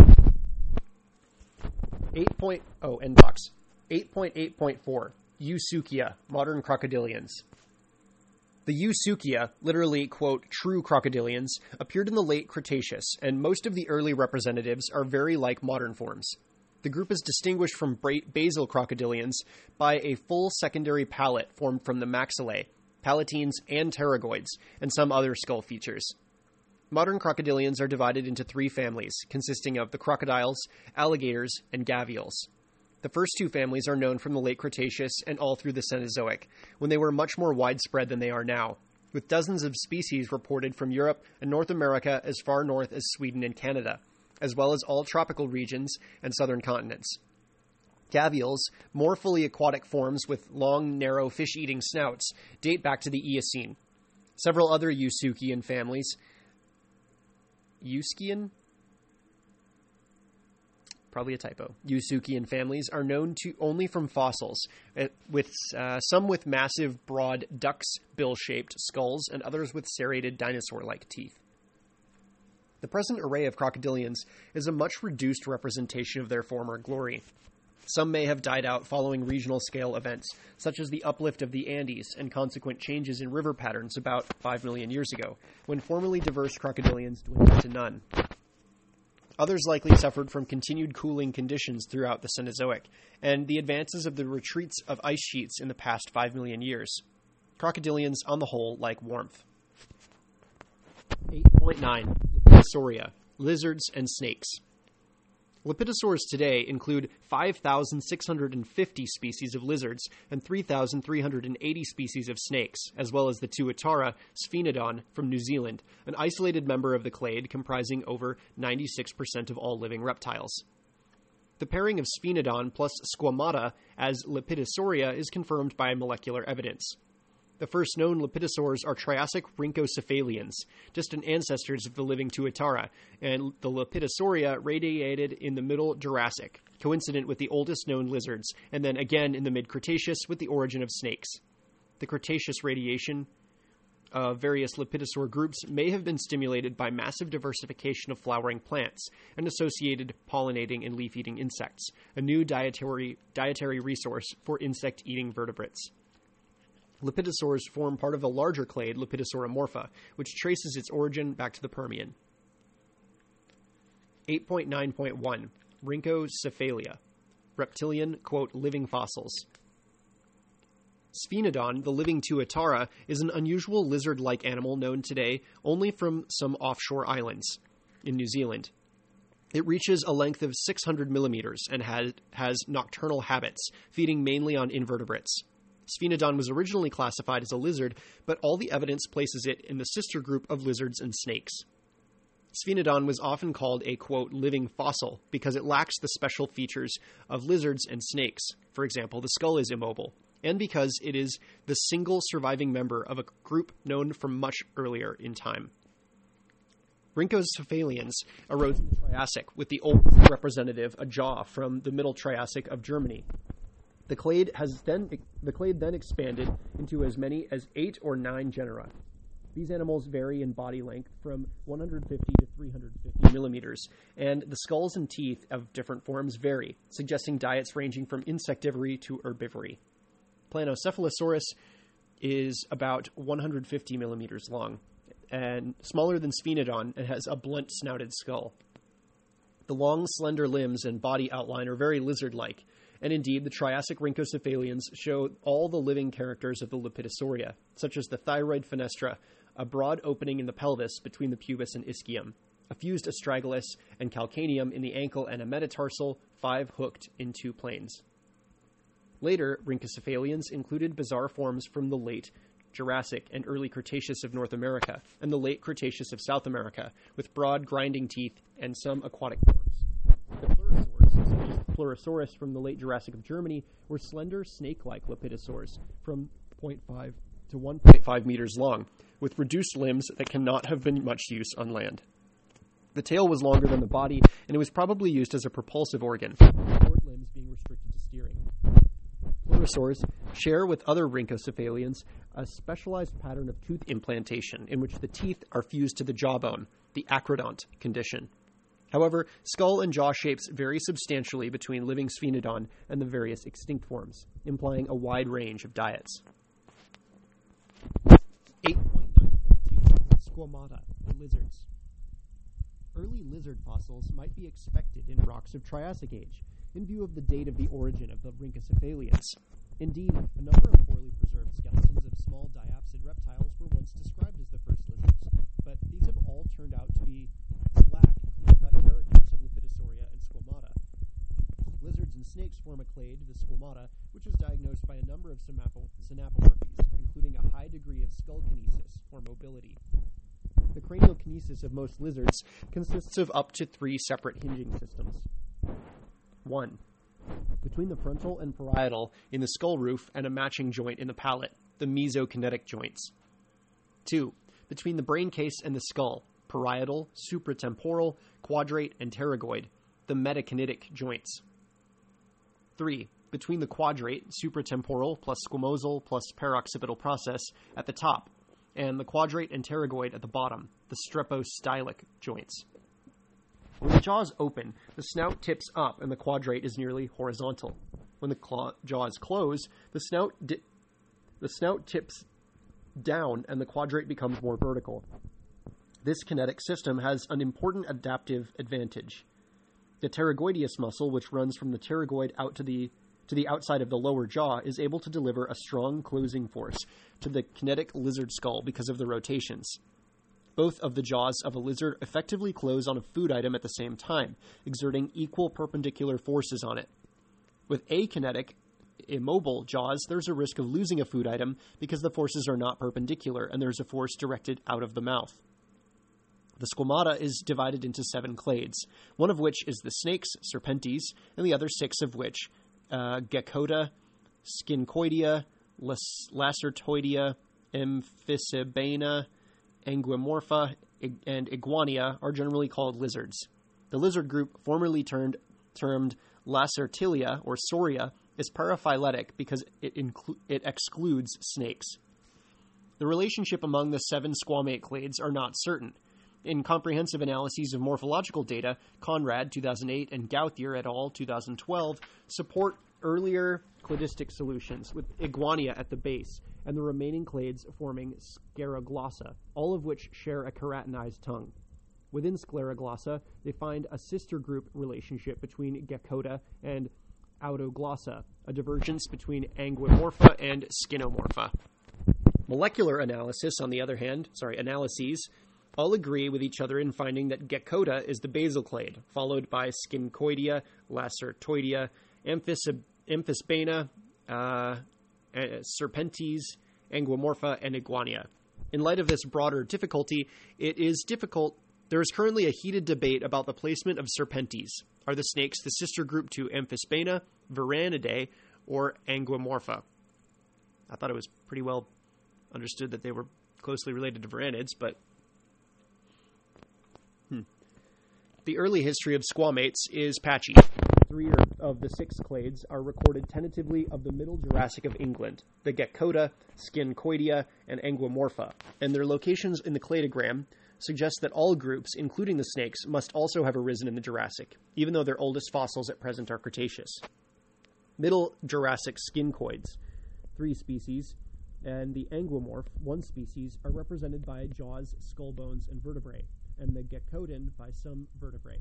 8.8.4 Eusuchia, modern crocodilians. The Eusuchia, literally, quote, true crocodilians, appeared in the late Cretaceous, and most of the early representatives are very like modern forms. The group is distinguished from basal crocodilians by a full secondary palate formed from the maxillae, palatines, and pterygoids, and some other skull features. Modern crocodilians are divided into 3 families, consisting of the crocodiles, alligators, and gavials. The first 2 families are known from the late Cretaceous and all through the Cenozoic, when they were much more widespread than they are now, with dozens of species reported from Europe and North America as far north as Sweden and Canada, as well as all tropical regions and southern continents. Gavials, more fully aquatic forms with long, narrow, fish-eating snouts, date back to the Eocene. Several other Eusuchian families, probably a typo. Eusuchian families are known to only from fossils, with some with massive, broad, duck's-bill-shaped skulls and others with serrated dinosaur-like teeth. The present array of crocodilians is a much reduced representation of their former glory. Some may have died out following regional scale events, such as the uplift of the Andes and consequent changes in river patterns about 5 million years ago, when formerly diverse crocodilians dwindled to none. Others likely suffered from continued cooling conditions throughout the Cenozoic, and the advances of the retreats of ice sheets in the past 5 million years. Crocodilians, on the whole, like warmth. 8.9 Lepidosauria, lizards and snakes. Lepidosaurs today include 5,650 species of lizards and 3,380 species of snakes, as well as the Tuatara Sphenodon from New Zealand, an isolated member of the clade comprising over 96% of all living reptiles. The pairing of Sphenodon plus Squamata as Lepidosauria is confirmed by molecular evidence. The first known lepidosaurs are Triassic rhynchocephalians, distant ancestors of the living Tuatara, and the Lepidosauria radiated in the Middle Jurassic, coincident with the oldest known lizards, and then again in the mid-Cretaceous with the origin of snakes. The Cretaceous radiation of various lepidosaur groups may have been stimulated by massive diversification of flowering plants and associated pollinating and leaf-eating insects, a new dietary resource for insect-eating vertebrates. Lepidosaurs form part of the larger clade Lepidosauramorpha, which traces its origin back to the Permian. 8.9.1 Rhynchocephalia, reptilian, quote, living fossils. Sphenodon, the living tuatara, is an unusual lizard-like animal known today only from some offshore islands in New Zealand. It reaches a length of 600 millimeters and has nocturnal habits, feeding mainly on invertebrates. Sphenodon was originally classified as a lizard, but all the evidence places it in the sister group of lizards and snakes. Sphenodon was often called a, quote, living fossil because it lacks the special features of lizards and snakes. For example, the skull is immobile, and because it is the single surviving member of a group known from much earlier in time. Rhynchocephalians arose in the Triassic, with the oldest representative, a jaw, from the Middle Triassic of Germany. The clade then expanded into as many as 8 or 9 genera. These animals vary in body length from 150 to 350 millimeters, and the skulls and teeth of different forms vary, suggesting diets ranging from insectivory to herbivory. Planocephalosaurus is about 150 millimeters long, and smaller than Sphenodon, and has a blunt-snouted skull. The long, slender limbs and body outline are very lizard-like, and indeed the Triassic rhynchocephalians show all the living characters of the Lepidosauria, such as the thyroid fenestra, a broad opening in the pelvis between the pubis and ischium, a fused astragalus and calcaneum in the ankle, and a metatarsal, 5 hooked in 2 planes. Later, rhynchocephalians included bizarre forms from the late Jurassic and early Cretaceous of North America, and the late Cretaceous of South America, with broad grinding teeth and some aquatic forms. The pleurosaurs, such as Pleurosaurus from the late Jurassic of Germany, were slender, snake-like lepidosaurs from 0.5 to 1.5 meters long, with reduced limbs that cannot have been much use on land. The tail was longer than the body, and it was probably used as a propulsive organ, short limbs being restricted to steering. Pleurosaurs share with other rhynchocephalians a specialized pattern of tooth implantation in which the teeth are fused to the jawbone, the acrodont condition. However, skull and jaw shapes vary substantially between living Sphenodon and the various extinct forms, implying a wide range of diets. 8.9.2 Squamata, or lizards. Early lizard fossils might be expected in rocks of Triassic age, in view of the date of the origin of the rhynchocephalians. Indeed, a number of poorly preserved skeletons of small diapsid reptiles were once described as the first lizards, but these have all turned out to lack clear-cut characters of Lepidosauria and Squamata. Lizards and snakes form a clade, the Squamata, which is diagnosed by a number of synapomorphies, including a high degree of skull kinesis, or mobility. The cranial kinesis of most lizards consists of up to 3 separate hinging systems. 1. Between the frontal and parietal in the skull roof and a matching joint in the palate, the mesokinetic joints. 2. Between the brain case and the skull, parietal, supratemporal, quadrate, and pterygoid, the metakinetic joints. 3. Between the quadrate, supratemporal plus squamosal plus paroccipital process at the top, and the quadrate and pterygoid at the bottom, the strepostylic joints. When the jaws open, the snout tips up and the quadrate is nearly horizontal. When the jaws close, the snout tips down and the quadrate becomes more vertical. This kinetic system has an important adaptive advantage. The pterygoideus muscle, which runs from the pterygoid out to the outside of the lower jaw, is able to deliver a strong closing force to the kinetic lizard skull because of the rotations. Both of the jaws of a lizard effectively close on a food item at the same time, exerting equal perpendicular forces on it. With akinetic, immobile jaws, there's a risk of losing a food item because the forces are not perpendicular and there's a force directed out of the mouth. The Squamata is divided into 7 clades, one of which is the snakes, Serpentes, and the other 6 of which, Geckota, Scincoidea, Lacertoidea, Amphisbaena, Anguimorpha, and Iguania, are generally called lizards. The lizard group, formerly termed Lacertilia or Sauria, is paraphyletic because it excludes snakes. The relationship among the 7 squamate clades are not certain. In comprehensive analyses of morphological data, Conrad, 2008, and Gauthier et al., 2012, support earlier cladistic solutions, with Iguania at the base, and the remaining clades forming Scleroglossa, all of which share a keratinized tongue. Within Scleroglossa, they find a sister group relationship between Geckota and Autoglossa, a divergence between Anguimorpha and Scinomorpha. Molecular analysis, on the other hand, analyses, all agree with each other in finding that Geckoda is the basal clade, followed by Scincoidea, Lacertoidea, Amphisbaena, Serpentes, Anguimorpha, and Iguania. In light of this broader difficulty, there is currently a heated debate about the placement of Serpentes. Are the snakes the sister group to Amphisbaena, Varanidae, or Anguimorpha? I thought it was pretty well understood that they were closely related to Varanids, but the early history of squamates is patchy. 3 of the 6 clades are recorded tentatively of the Middle Jurassic of England, the Geckoda, Scincoidea, and Anguimorpha, and their locations in the cladogram suggest that all groups, including the snakes, must also have arisen in the Jurassic, even though their oldest fossils at present are Cretaceous. Middle Jurassic scincoids, 3 species, and the Anguimorph, 1 species, are represented by jaws, skull bones, and vertebrae, and the Geckodan by some vertebrae.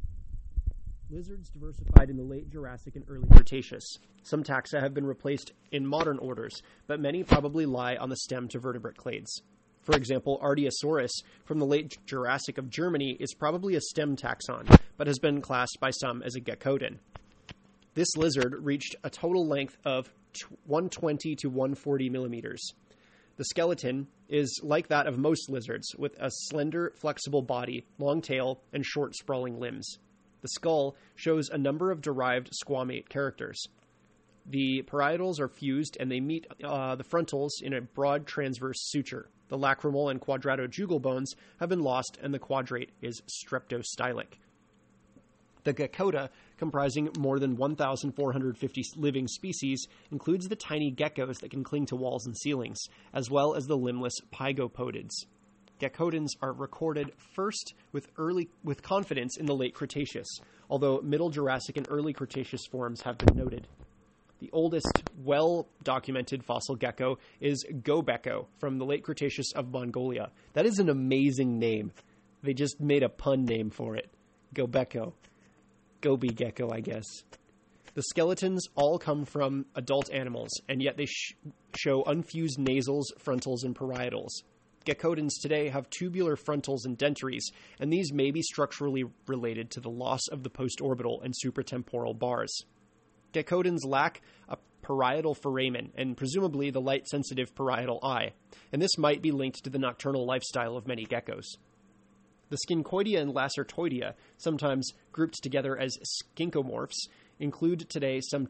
Lizards diversified in the late Jurassic and early Cretaceous. Some taxa have been replaced in modern orders, but many probably lie on the stem to vertebrate clades. For example, Ardiosaurus from the late Jurassic of Germany is probably a stem taxon, but has been classed by some as a Geckodan. This lizard reached a total length of 120 to 140 millimeters. The skeleton is like that of most lizards, with a slender, flexible body, long tail, and short, sprawling limbs. The skull shows a number of derived squamate characters. The parietals are fused, and they meet the frontals in a broad transverse suture. The lacrimal and quadratojugal bones have been lost, and the quadrate is streptostylic. The Geckoda, comprising more than 1,450 living species, includes the tiny geckos that can cling to walls and ceilings, as well as the limbless pygopodids. Geckodons are recorded first with confidence in the late Cretaceous, although Middle Jurassic and early Cretaceous forms have been noted. The oldest well-documented fossil gecko is Gobekko from the late Cretaceous of Mongolia. That is an amazing name. They just made a pun name for it. Gobekko. Gobi gecko, I guess. The skeletons all come from adult animals, and yet they show unfused nasals, frontals, and parietals. Geckodons today have tubular frontals and dentaries, and these may be structurally related to the loss of the postorbital and supratemporal bars. Geckodons lack a parietal foramen and presumably the light-sensitive parietal eye, and this might be linked to the nocturnal lifestyle of many geckos. The Scincoidea and Lacertoidea, sometimes grouped together as skincomorphs, include today some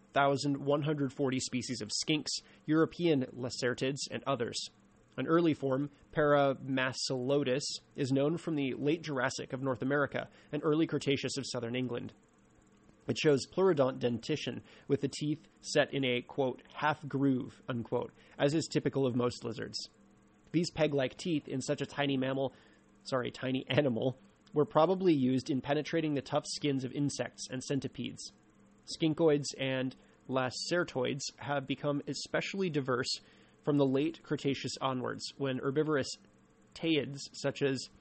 2,140 species of skinks, European lacertids, and others. An early form, Paramacilodus, is known from the late Jurassic of North America and early Cretaceous of southern England. It shows pleurodont dentition, with the teeth set in a, quote, half groove, unquote, as is typical of most lizards. These peg-like teeth in such a tiny animal, were probably used in penetrating the tough skins of insects and centipedes. Scincoids and lacertoids have become especially diverse from the late Cretaceous onwards, when herbivorous teiids such as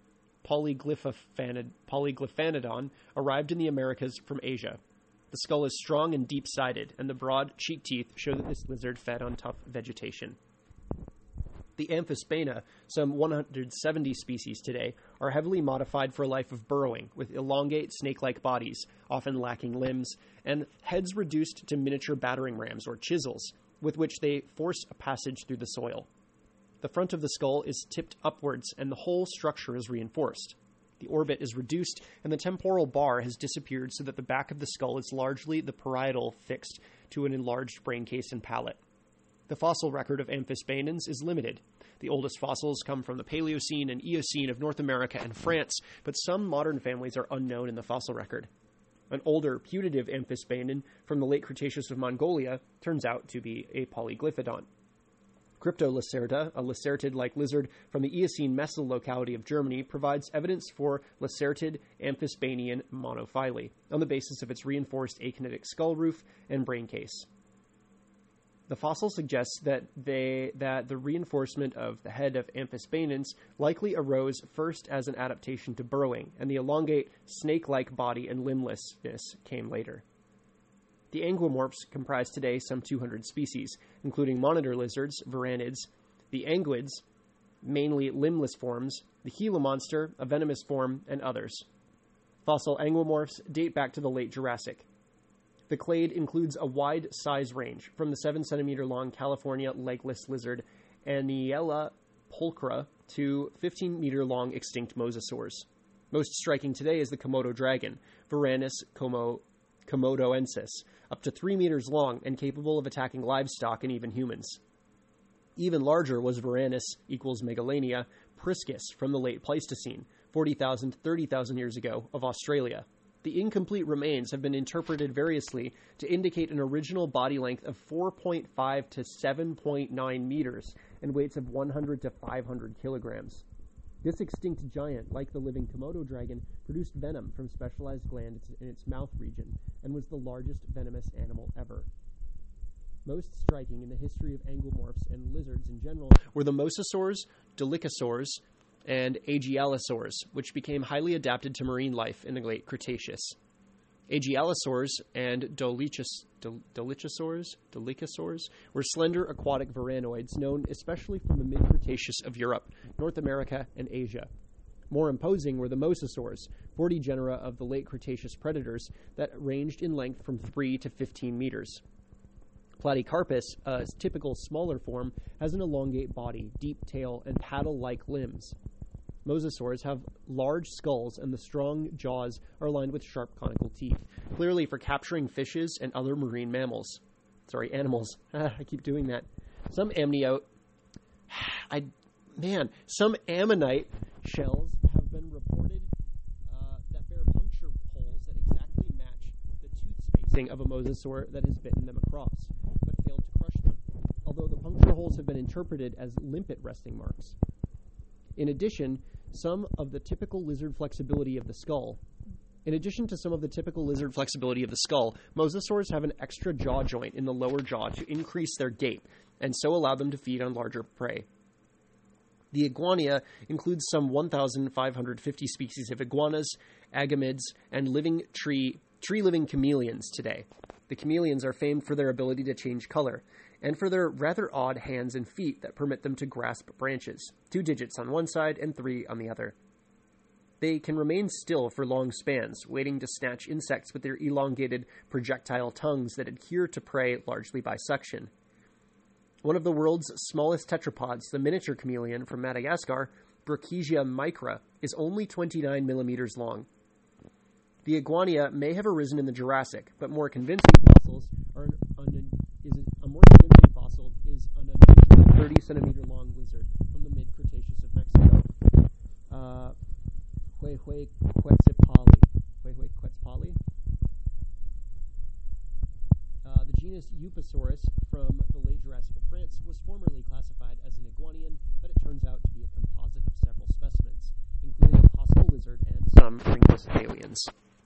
Polyglyphanodon arrived in the Americas from Asia. The skull is strong and deep-sided, and the broad cheek teeth show that this lizard fed on tough vegetation. The Amphisbaena, some 170 species today, are heavily modified for a life of burrowing, with elongate snake-like bodies, often lacking limbs, and heads reduced to miniature battering rams or chisels, with which they force a passage through the soil. The front of the skull is tipped upwards, and the whole structure is reinforced. The orbit is reduced, and the temporal bar has disappeared so that the back of the skull is largely the parietal fixed to an enlarged brain case and palate. The fossil record of Amphisbaenans is limited. The oldest fossils come from the Paleocene and Eocene of North America and France, but some modern families are unknown in the fossil record. An older, putative Amphisbaenan from the late Cretaceous of Mongolia turns out to be a polyglyphodont. Cryptolacerta, a lacertid-like lizard from the Eocene Messel locality of Germany, provides evidence for lacertid Amphisbaenian monophyly on the basis of its reinforced akinetic skull roof and brain case. The fossil suggests that the reinforcement of the head of Amphisbaenans likely arose first as an adaptation to burrowing, and the elongate, snake-like body and limblessness came later. The anguimorphs comprise today some 200 species, including monitor lizards, varanids, the anguids, mainly limbless forms, the Gila monster, a venomous form, and others. Fossil anguimorphs date back to the late Jurassic. The clade includes a wide size range, from the 7-centimeter-long California legless lizard Aniella pulchra to 15-meter-long extinct mosasaurs. Most striking today is the Komodo dragon, Varanus komodoensis, up to 3 meters long and capable of attacking livestock and even humans. Even larger was Varanus equals Megalania priscus from the late Pleistocene, 40,000 to 30,000 years ago, of Australia. The incomplete remains have been interpreted variously to indicate an original body length of 4.5 to 7.9 meters and weights of 100 to 500 kilograms. This extinct giant, like the living Komodo dragon, produced venom from specialized glands in its mouth region and was the largest venomous animal ever. Most striking in the history of anguimorphs and lizards in general were the mosasaurs, dolichosaurs, and agialosaurs, which became highly adapted to marine life in the late Cretaceous. Agialosaurs and dolichosaurs were slender aquatic varanoids known especially from the mid-Cretaceous of Europe, North America, and Asia. More imposing were the mosasaurs, 40 genera of the late Cretaceous predators that ranged in length from 3 to 15 meters. Platycarpus, a typical smaller form, has an elongate body, deep tail, and paddle-like limbs. Mosasaurs have large skulls, and the strong jaws are lined with sharp conical teeth, clearly for capturing fishes and other marine animals. I keep doing that. Some ammonite shells have been reported that bear puncture holes that exactly match the tooth spacing of a mosasaur that has bitten them across, but failed to crush them, although the puncture holes have been interpreted as limpet resting marks. In addition, some of the typical lizard flexibility of the skull, mosasaurs have an extra jaw joint in the lower jaw to increase their gape and so allow them to feed on larger prey. The iguania includes some 1,550 species of iguanas, agamids, and tree-living chameleons today. The chameleons are famed for their ability to change color, and for their rather odd hands and feet that permit them to grasp branches, 2 digits on one side and 3 on the other. They can remain still for long spans, waiting to snatch insects with their elongated projectile tongues that adhere to prey largely by suction. One of the world's smallest tetrapods, the miniature chameleon from Madagascar, Brachysia micra, is only 29 millimeters long. The iguania may have arisen in the Jurassic, but more convincing fossils are an unusual 30-centimeter-long lizard from the mid-Cretaceous of Mexico, Huehuequetzalcoatl. The genus Eupasaurus from the late Jurassic of France was formerly classified as an iguanian, but it turns out to be a composite of several specimens, including a possible lizard and some ringless aliens.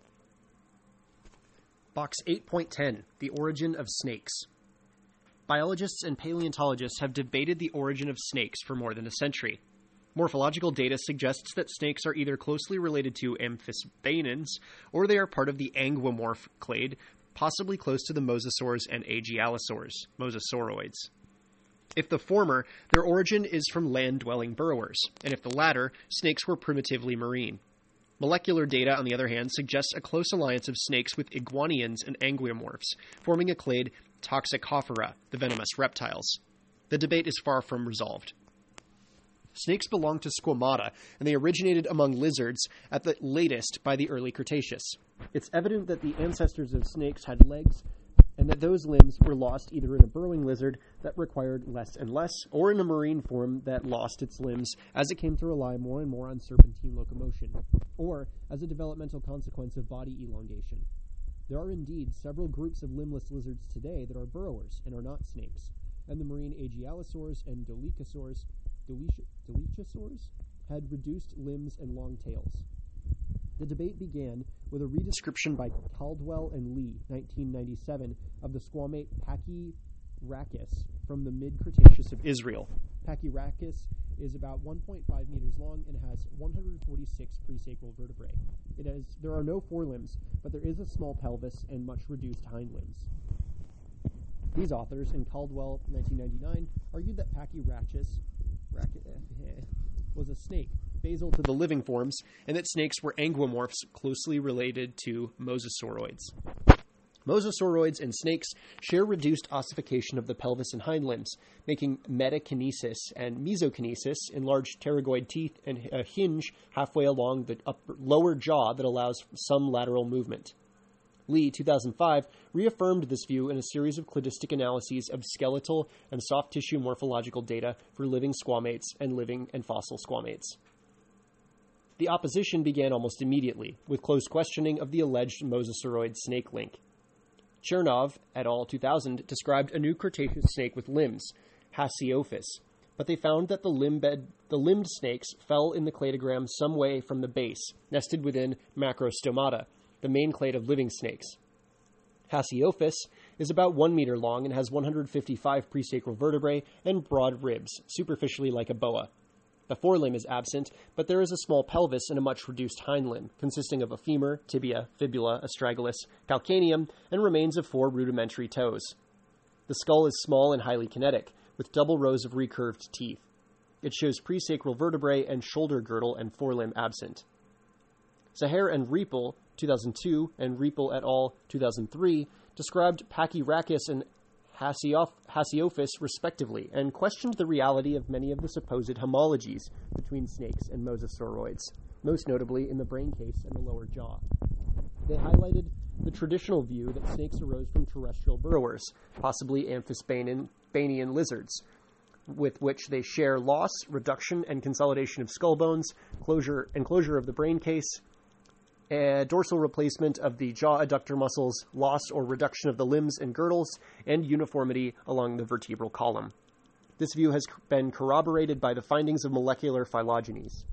Box 8.10, The Origin of Snakes. Biologists and paleontologists have debated the origin of snakes for more than a century. Morphological data suggests that snakes are either closely related to amphisbaenins, or they are part of the anguimorph clade, possibly close to the mosasaurs and agialosaurs, mosasauroids. If the former, their origin is from land-dwelling burrowers, and if the latter, snakes were primitively marine. Molecular data, on the other hand, suggests a close alliance of snakes with iguanians and anguimorphs, forming a clade Toxicophora, the venomous reptiles. The debate is far from resolved. Snakes belong to Squamata, and they originated among lizards at the latest by the early Cretaceous. It's evident that the ancestors of snakes had legs, and that those limbs were lost either in a burrowing lizard that required less and less, or in a marine form that lost its limbs as it came to rely more and more on serpentine locomotion, or as a developmental consequence of body elongation. There are indeed several groups of limbless lizards today that are burrowers and are not snakes, and the marine agialosaurs and dolichosaurs had reduced limbs and long tails. The debate began with a redescription by Caldwell and Lee, 1997, of the squamate Pachyrhachis from the mid-Cretaceous of Israel. Pachyrhachis is about 1.5 meters long and has 146 presacral vertebrae. There are no forelimbs, but there is a small pelvis and much reduced hind limbs. These authors, in Caldwell, 1999, argued that Pachyrhachis was a snake, basal to the living forms, and that snakes were anguimorphs closely related to mosasauroids. Mosasauroids and snakes share reduced ossification of the pelvis and hind limbs, making metakinesis and mesokinesis in large pterygoid teeth and a hinge halfway along the lower jaw that allows some lateral movement. Lee, 2005, reaffirmed this view in a series of cladistic analyses of skeletal and soft tissue morphological data for living squamates and living and fossil squamates. The opposition began almost immediately, with close questioning of the alleged mosasauroid snake link. Chernov, et al., 2000, described a new Cretaceous snake with limbs, Haseophis, but they found that the limbed snakes fell in the cladogram some way from the base, nested within Macrostomata, the main clade of living snakes. Haseophis is about 1 meter long and has 155 presacral vertebrae and broad ribs, superficially like a boa. The forelimb is absent, but there is a small pelvis and a much reduced hind limb, consisting of a femur, tibia, fibula, astragalus, calcaneum, and remains of 4 rudimentary toes. The skull is small and highly kinetic, with double rows of recurved teeth. It shows presacral vertebrae and shoulder girdle and forelimb absent. Zaher and Riepel, 2002, and Riepel et al., 2003, described Pachyrhachis and Haseophis respectively, and questioned the reality of many of the supposed homologies between snakes and mosasauroids, most notably in the brain case and the lower jaw. They highlighted the traditional view that snakes arose from terrestrial burrowers, possibly amphisbaenian lizards, with which they share loss, reduction, and consolidation of skull bones, closure of the brain case, dorsal replacement of the jaw adductor muscles, loss or reduction of the limbs and girdles, and uniformity along the vertebral column. This view has been corroborated by the findings of molecular phylogenetics.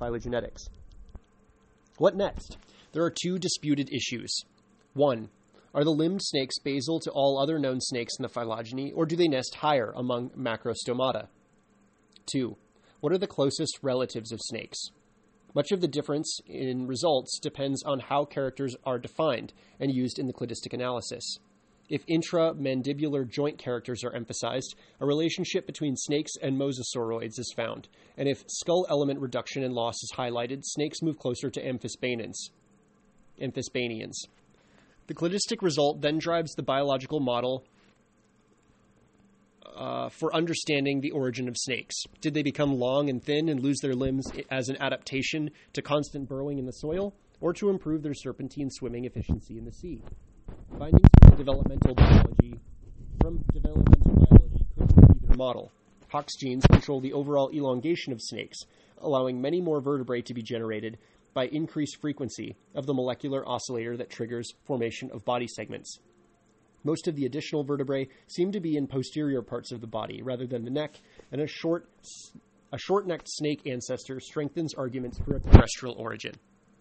What next? There are 2 disputed issues. 1. Are the limbed snakes basal to all other known snakes in the phylogeny, or do they nest higher among Macrostomata? 2. What are the closest relatives of snakes? Much of the difference in results depends on how characters are defined and used in the cladistic analysis. If intramandibular joint characters are emphasized, a relationship between snakes and mosasauroids is found, and if skull element reduction and loss is highlighted, snakes move closer to amphisbaenians. The cladistic result then drives the biological model for understanding the origin of snakes. Did they become long and thin and lose their limbs as an adaptation to constant burrowing in the soil, or to improve their serpentine swimming efficiency in the sea? Findings from developmental biology could be either model. Hox genes control the overall elongation of snakes, allowing many more vertebrae to be generated by increased frequency of the molecular oscillator that triggers formation of body segments. Most of the additional vertebrae seem to be in posterior parts of the body rather than the neck, and a short-necked snake ancestor strengthens arguments for a terrestrial origin.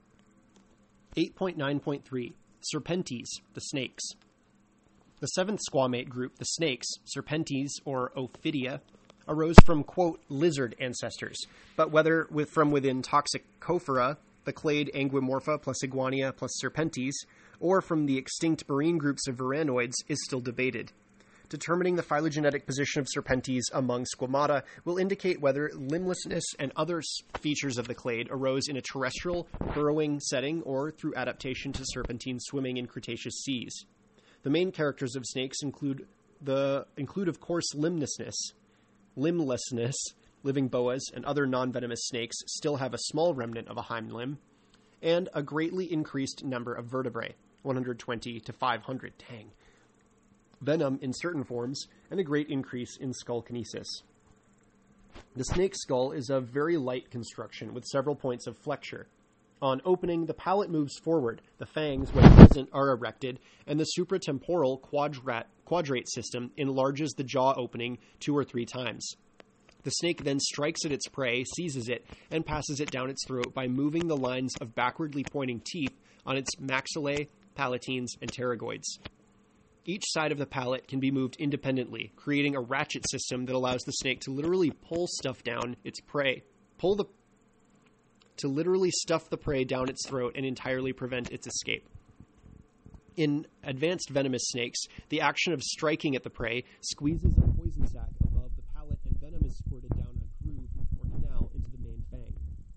8.9.3 Serpentes, the snakes. The 7th squamate group, the snakes, Serpentes or Ophidia, arose from, quote, lizard ancestors, but whether from within Toxicophora, the clade Anguimorpha plus Iguania plus Serpentes, or from the extinct marine groups of Varanoids is still debated. Determining the phylogenetic position of Serpentes among squamata will indicate whether limblessness and other features of the clade arose in a terrestrial, burrowing setting or through adaptation to serpentine swimming in Cretaceous seas. The main characters of snakes include of course limblessness. Living boas and other non-venomous snakes still have a small remnant of a hind limb, and a greatly increased number of vertebrae, 120 to 500, venom in certain forms, and a great increase in skull kinesis. The snake's skull is of very light construction with several points of flexure. On opening, the palate moves forward, the fangs, when present, are erected, and the supratemporal quadrate system enlarges the jaw opening 2 or 3 times. The snake then strikes at its prey, seizes it, and passes it down its throat by moving the lines of backwardly pointing teeth on its maxillae, palatines, and pterygoids. Each side of the palate can be moved independently, creating a ratchet system that allows the snake to literally pull stuff down its prey. Pull to literally stuff the prey down its throat and entirely prevent its escape. In advanced venomous snakes, the action of striking at the prey squeezes a poison sac above the palate, and venom is squirted down a groove or canal into the main fang.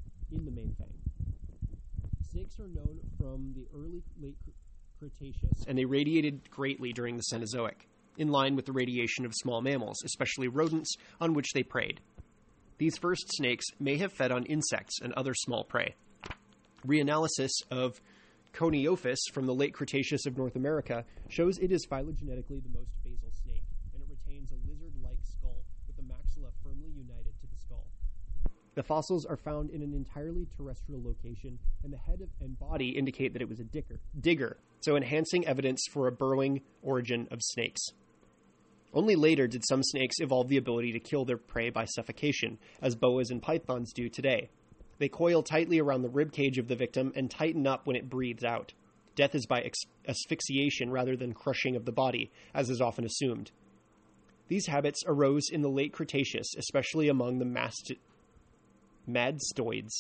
Snakes are known from the early late Cretaceous, and they radiated greatly during the Cenozoic, in line with the radiation of small mammals, especially rodents, on which they preyed. These first snakes may have fed on insects and other small prey. Reanalysis of Coniophis from the late Cretaceous of North America shows it is phylogenetically the most basal snake, and it retains a lizard-like skull with the maxilla firmly united to the skull. The fossils are found in an entirely terrestrial location, and the head and body indicate that it was a digger, so enhancing evidence for a burrowing origin of snakes. Only later did some snakes evolve the ability to kill their prey by suffocation, as boas and pythons do today. They coil tightly around the rib cage of the victim and tighten up when it breathes out. Death is by asphyxiation rather than crushing of the body, as is often assumed. These habits arose in the late Cretaceous, especially among the madstoids,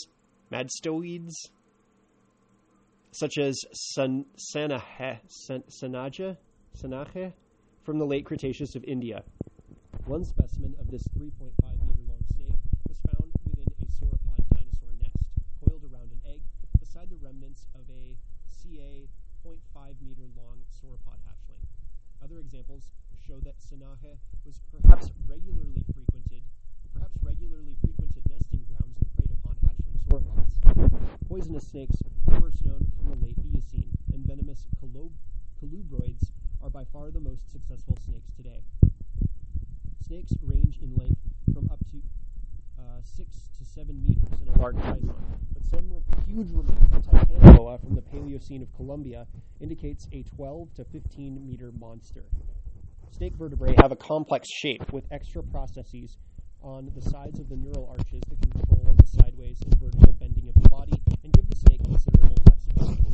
such as Sanaje from the late Cretaceous of India. One specimen of this 3.5-meter long snake was found within a sauropod dinosaur nest, coiled around an egg, beside the remnants of a ca. 0.5-meter long sauropod hatchling. Other examples show that Sanaje was perhaps regularly frequented nesting grounds and preyed upon hatchling sauropods. Poisonous snakes were first known from the late Eocene, and venomous colubroids are by far the most successful snakes today. Snakes range in length from up to 6 to 7 meters in a large python, but some huge remains of Titanoboa from the Paleocene of Colombia indicates a 12 to 15 meter monster. Snake vertebrae have a complex shape with extra processes on the sides of the neural arches that control the sideways and vertical bending of the body and give the snake considerable flexibility.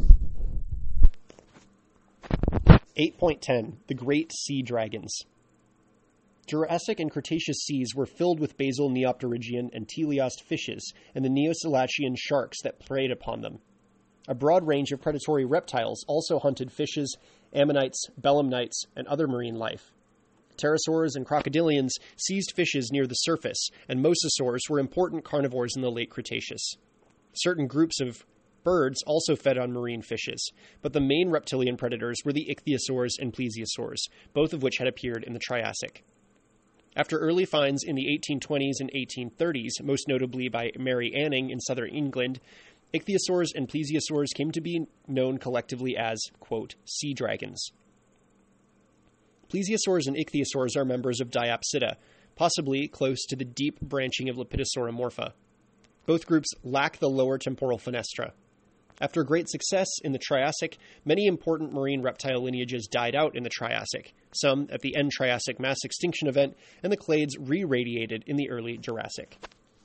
8.10. The Great Sea Dragons. Jurassic and Cretaceous seas were filled with basal Neopterygian and teleost fishes and the Neoselachian sharks that preyed upon them. A broad range of predatory reptiles also hunted fishes, ammonites, belemnites, and other marine life. Pterosaurs and crocodilians seized fishes near the surface, and mosasaurs were important carnivores in the late Cretaceous. Certain groups of birds also fed on marine fishes, but the main reptilian predators were the ichthyosaurs and plesiosaurs, both of which had appeared in the Triassic. After early finds in the 1820s and 1830s, most notably by Mary Anning in southern England, ichthyosaurs and plesiosaurs came to be known collectively as, quote, sea dragons. Plesiosaurs and ichthyosaurs are members of Diapsida, possibly close to the deep branching of Lepidosauромorpha. Both groups lack the lower temporal fenestra. After great success in the Triassic, many important marine reptile lineages died out in the Triassic, some at the end Triassic mass extinction event, and the clades re-radiated in the early Jurassic.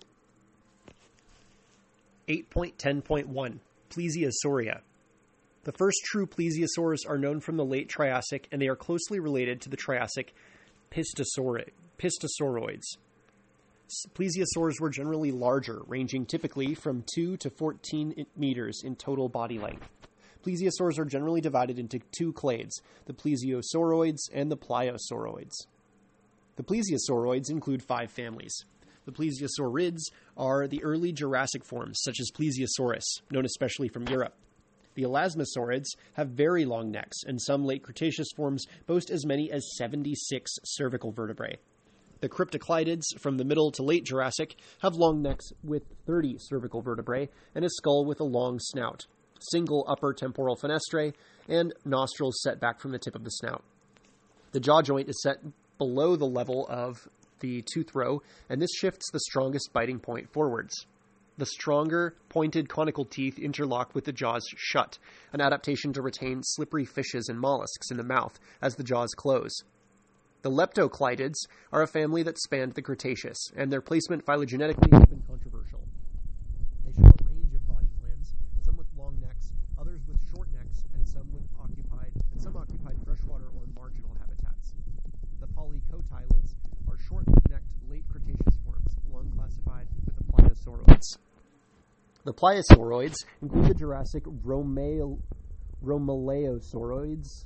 8.10.1 Plesiosauria. The first true plesiosaurs are known from the late Triassic, and they are closely related to the Triassic Pistosauroids. Plesiosaurs were generally larger, ranging typically from 2 to 14 meters in total body length. Plesiosaurs are generally divided into two clades, the plesiosauroids and the pliosauroids. The plesiosauroids include 5 families. The plesiosaurids are the early Jurassic forms, such as Plesiosaurus, known especially from Europe. The elasmosaurids have very long necks, and some late Cretaceous forms boast as many as 76 cervical vertebrae. The cryptoclydids from the middle to late Jurassic have long necks with 30 cervical vertebrae and a skull with a long snout, single upper temporal fenestrae, and nostrils set back from the tip of the snout. The jaw joint is set below the level of the tooth row, and this shifts the strongest biting point forwards. The stronger, pointed conical teeth interlock with the jaws shut, an adaptation to retain slippery fishes and mollusks in the mouth as the jaws close. The leptoclydids are a family that spanned the Cretaceous, and their placement phylogenetically has been controversial. They show a range of body plans, some with long necks, others with short necks, and some occupied freshwater or marginal habitats. The polycotylids are short-necked late Cretaceous forms, long classified with the pliosauroids. The pliosauroids include the Jurassic Romaleosaurids,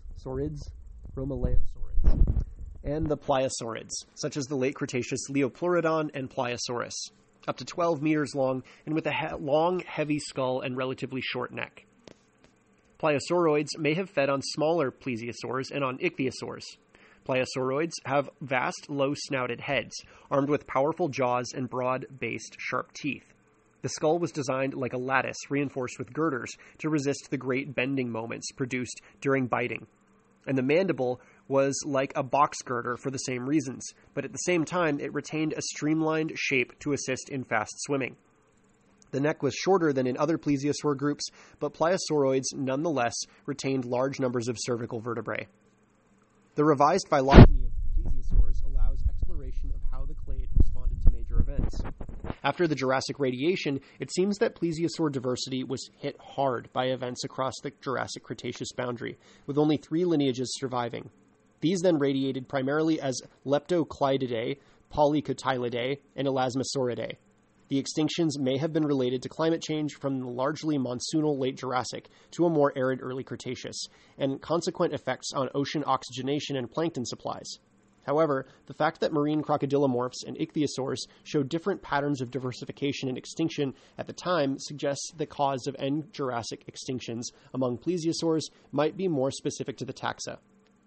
and the pliosaurids, such as the late Cretaceous Liopleurodon and Pliosaurus, up to 12 meters long and with a long, heavy skull and relatively short neck. Pliosauroids may have fed on smaller plesiosaurs and on ichthyosaurs. Pliosauroids have vast, low-snouted heads, armed with powerful jaws and broad-based, sharp teeth. The skull was designed like a lattice, reinforced with girders to resist the great bending moments produced during biting. And the mandible was like a box girder for the same reasons, but at the same time it retained a streamlined shape to assist in fast swimming. The neck was shorter than in other plesiosaur groups, but pliosauroids nonetheless retained large numbers of cervical vertebrae. The revised phylogeny of plesiosaurs allows exploration of how the clade responded to major events. After the Jurassic radiation, it seems that plesiosaur diversity was hit hard by events across the Jurassic-Cretaceous boundary, with only 3 lineages surviving. These then radiated primarily as Leptocleididae, Polycotylidae, and Elasmosauridae. The extinctions may have been related to climate change from the largely monsoonal late Jurassic to a more arid early Cretaceous, and consequent effects on ocean oxygenation and plankton supplies. However, the fact that marine crocodilomorphs and ichthyosaurs showed different patterns of diversification and extinction at the time suggests the cause of end Jurassic extinctions among plesiosaurs might be more specific to the taxa.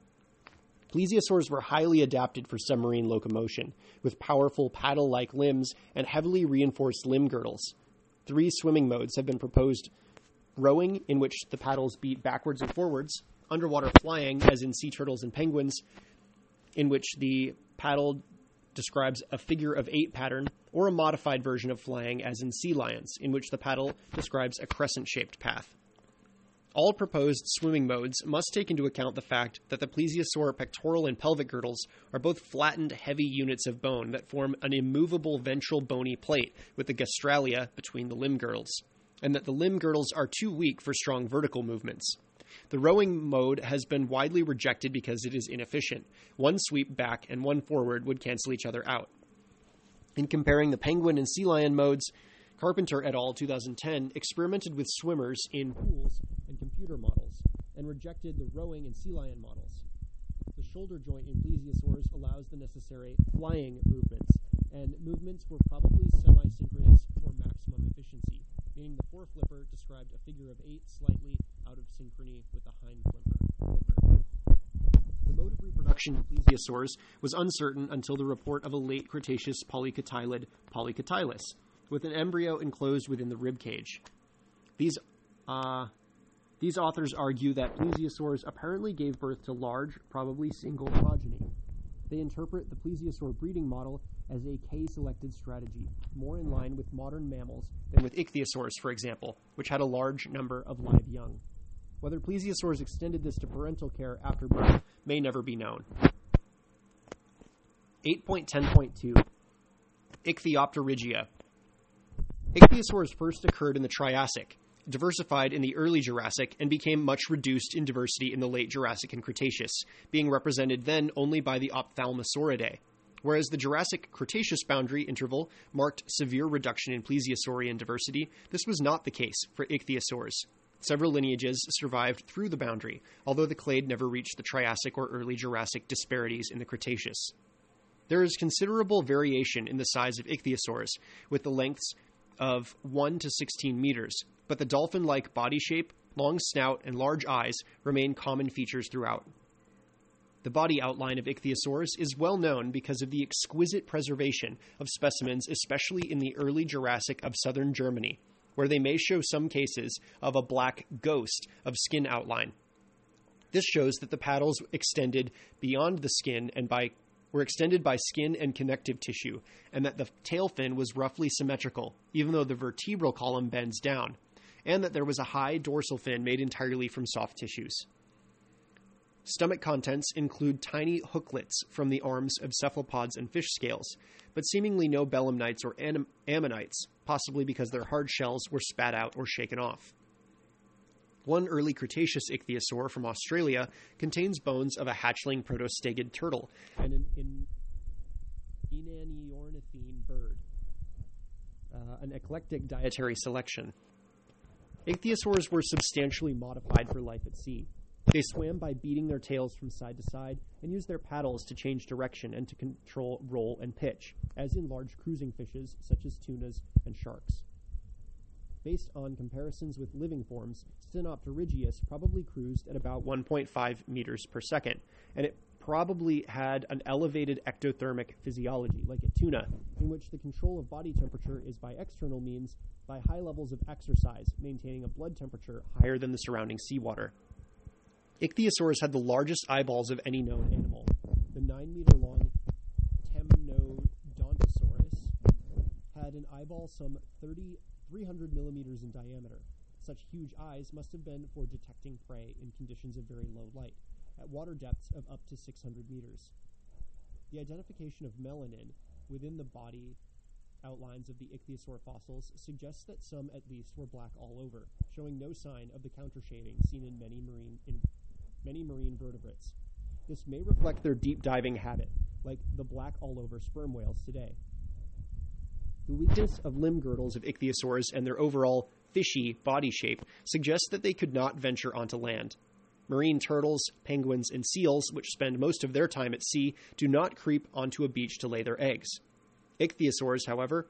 Plesiosaurs were highly adapted for submarine locomotion, with powerful paddle-like limbs and heavily reinforced limb girdles. 3 swimming modes have been proposed: rowing, in which the paddles beat backwards and forwards; underwater flying, as in sea turtles and penguins, in which the paddle describes a figure of 8 pattern, or a modified version of flying, as in sea lions, in which the paddle describes a crescent-shaped path. All proposed swimming modes must take into account the fact that the plesiosaur pectoral and pelvic girdles are both flattened, heavy units of bone that form an immovable ventral bony plate with the gastralia between the limb girdles, and that the limb girdles are too weak for strong vertical movements. The rowing mode has been widely rejected because it is inefficient. One sweep back and one forward would cancel each other out. In comparing the penguin and sea lion modes, Carpenter et al. 2010 experimented with swimmers in pools and computer models, and rejected the rowing and sea lion models. The shoulder joint in plesiosaurs allows the necessary flying movements, and movements were probably semi-synchronous for maximum efficiency, meaning the foreflipper described a figure of 8 slightly out of synchrony with the hind flipper. The mode of reproduction in plesiosaurs was uncertain until the report of a late Cretaceous polycotylid, Polycotylus, with an embryo enclosed within the rib cage. These authors argue that plesiosaurs apparently gave birth to large, probably single progeny. They interpret the plesiosaur breeding model as a K-selected strategy, more in line with modern mammals than with ichthyosaurs, for example, which had a large number of live young. Whether plesiosaurs extended this to parental care after birth may never be known. 8.10.2 Ichthyopterygia. Ichthyosaurs first occurred in the Triassic, diversified in the early Jurassic, and became much reduced in diversity in the late Jurassic and Cretaceous, being represented then only by the Ophthalmosauridae. Whereas the Jurassic-Cretaceous boundary interval marked severe reduction in plesiosaurian diversity, this was not the case for ichthyosaurs. Several lineages survived through the boundary, although the clade never reached the Triassic or early Jurassic disparities in the Cretaceous. There is considerable variation in the size of ichthyosaurs, with the lengths of 1 to 16 meters, but the dolphin-like body shape, long snout, and large eyes remain common features throughout. The body outline of ichthyosaurs is well known because of the exquisite preservation of specimens, especially in the early Jurassic of southern Germany, where they may show some cases of a black ghost of skin outline. This shows that the paddles extended beyond the skin and were extended by skin and connective tissue, and that the tail fin was roughly symmetrical, even though the vertebral column bends down, and that there was a high dorsal fin made entirely from soft tissues. Stomach contents include tiny hooklets from the arms of cephalopods and fish scales, but seemingly no belemnites or ammonites, possibly because their hard shells were spat out or shaken off. One early Cretaceous ichthyosaur from Australia contains bones of a hatchling protostegid turtle and an inaniornithine bird. an eclectic dietary selection. Ichthyosaurs were substantially modified for life at sea. They swam by beating their tails from side to side and used their paddles to change direction and to control roll and pitch, as in large cruising fishes such as tunas and sharks. Based on comparisons with living forms, Stenopterygius probably cruised at about 1.5 meters per second, and it probably had an elevated ectothermic physiology, like a tuna, in which the control of body temperature is by external means, by high levels of exercise, maintaining a blood temperature higher than the surrounding seawater. Ichthyosaurs had the largest eyeballs of any known animal. The 9-meter-long Temnodontosaurus had an eyeball some 300 millimeters in diameter. Such huge eyes must have been for detecting prey in conditions of very low light, at water depths of up to 600 meters. The identification of melanin within the body outlines of the ichthyosaur fossils suggests that some at least were black all over, showing no sign of the countershading seen in many marine vertebrates. This may reflect their deep diving habit, like the black all over sperm whales today. The weakness of limb girdles of ichthyosaurs and their overall fishy body shape suggests that they could not venture onto land. Marine turtles, penguins, and seals, which spend most of their time at sea, do not creep onto a beach to lay their eggs. Ichthyosaurs,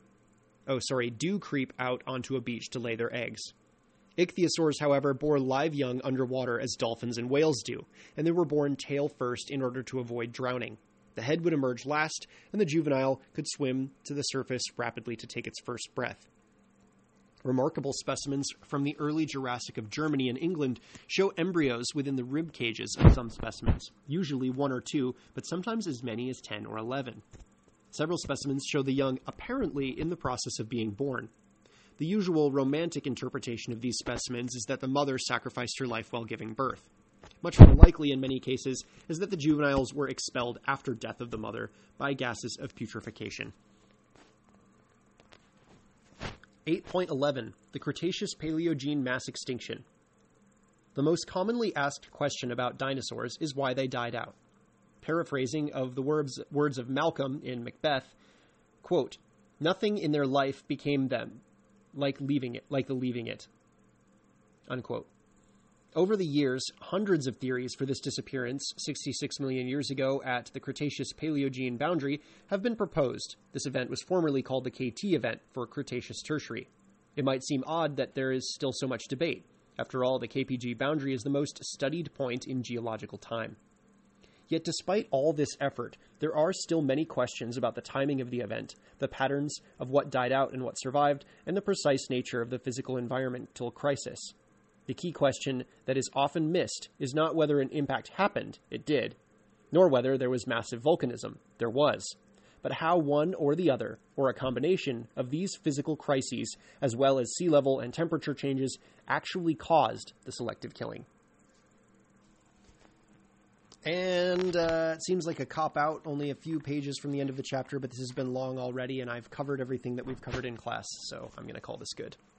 do creep out onto a beach to lay their eggs. Ichthyosaurs, however, bore live young underwater as dolphins and whales do, and they were born tail first in order to avoid drowning. The head would emerge last, and the juvenile could swim to the surface rapidly to take its first breath. Remarkable specimens from the early Jurassic of Germany and England show embryos within the rib cages of some specimens, usually 1 or 2, but sometimes as many as 10 or 11. Several specimens show the young apparently in the process of being born. The usual romantic interpretation of these specimens is that the mother sacrificed her life while giving birth. Much more likely in many cases is that the juveniles were expelled after death of the mother by gases of putrefaction. 8.11. The Cretaceous-Paleogene mass extinction. The most commonly asked question about dinosaurs is why they died out. Paraphrasing of the words of Malcolm in Macbeth, quote, "Nothing in their life became them, like the leaving it," unquote. Over the years, hundreds of theories for this disappearance 66 million years ago at the Cretaceous-Paleogene boundary have been proposed. This event was formerly called the KT event for Cretaceous Tertiary. It might seem odd that there is still so much debate. After all, the KPG boundary is the most studied point in geological time. Yet despite all this effort, there are still many questions about the timing of the event, the patterns of what died out and what survived, and the precise nature of the physical environmental crisis. The key question that is often missed is not whether an impact happened, it did, nor whether there was massive volcanism, there was, but how one or the other, or a combination of these physical crises, as well as sea level and temperature changes, actually caused the selective killing. And it seems like a cop-out, only a few pages from the end of the chapter, but this has been long already, and I've covered everything that we've covered in class, so I'm going to call this good.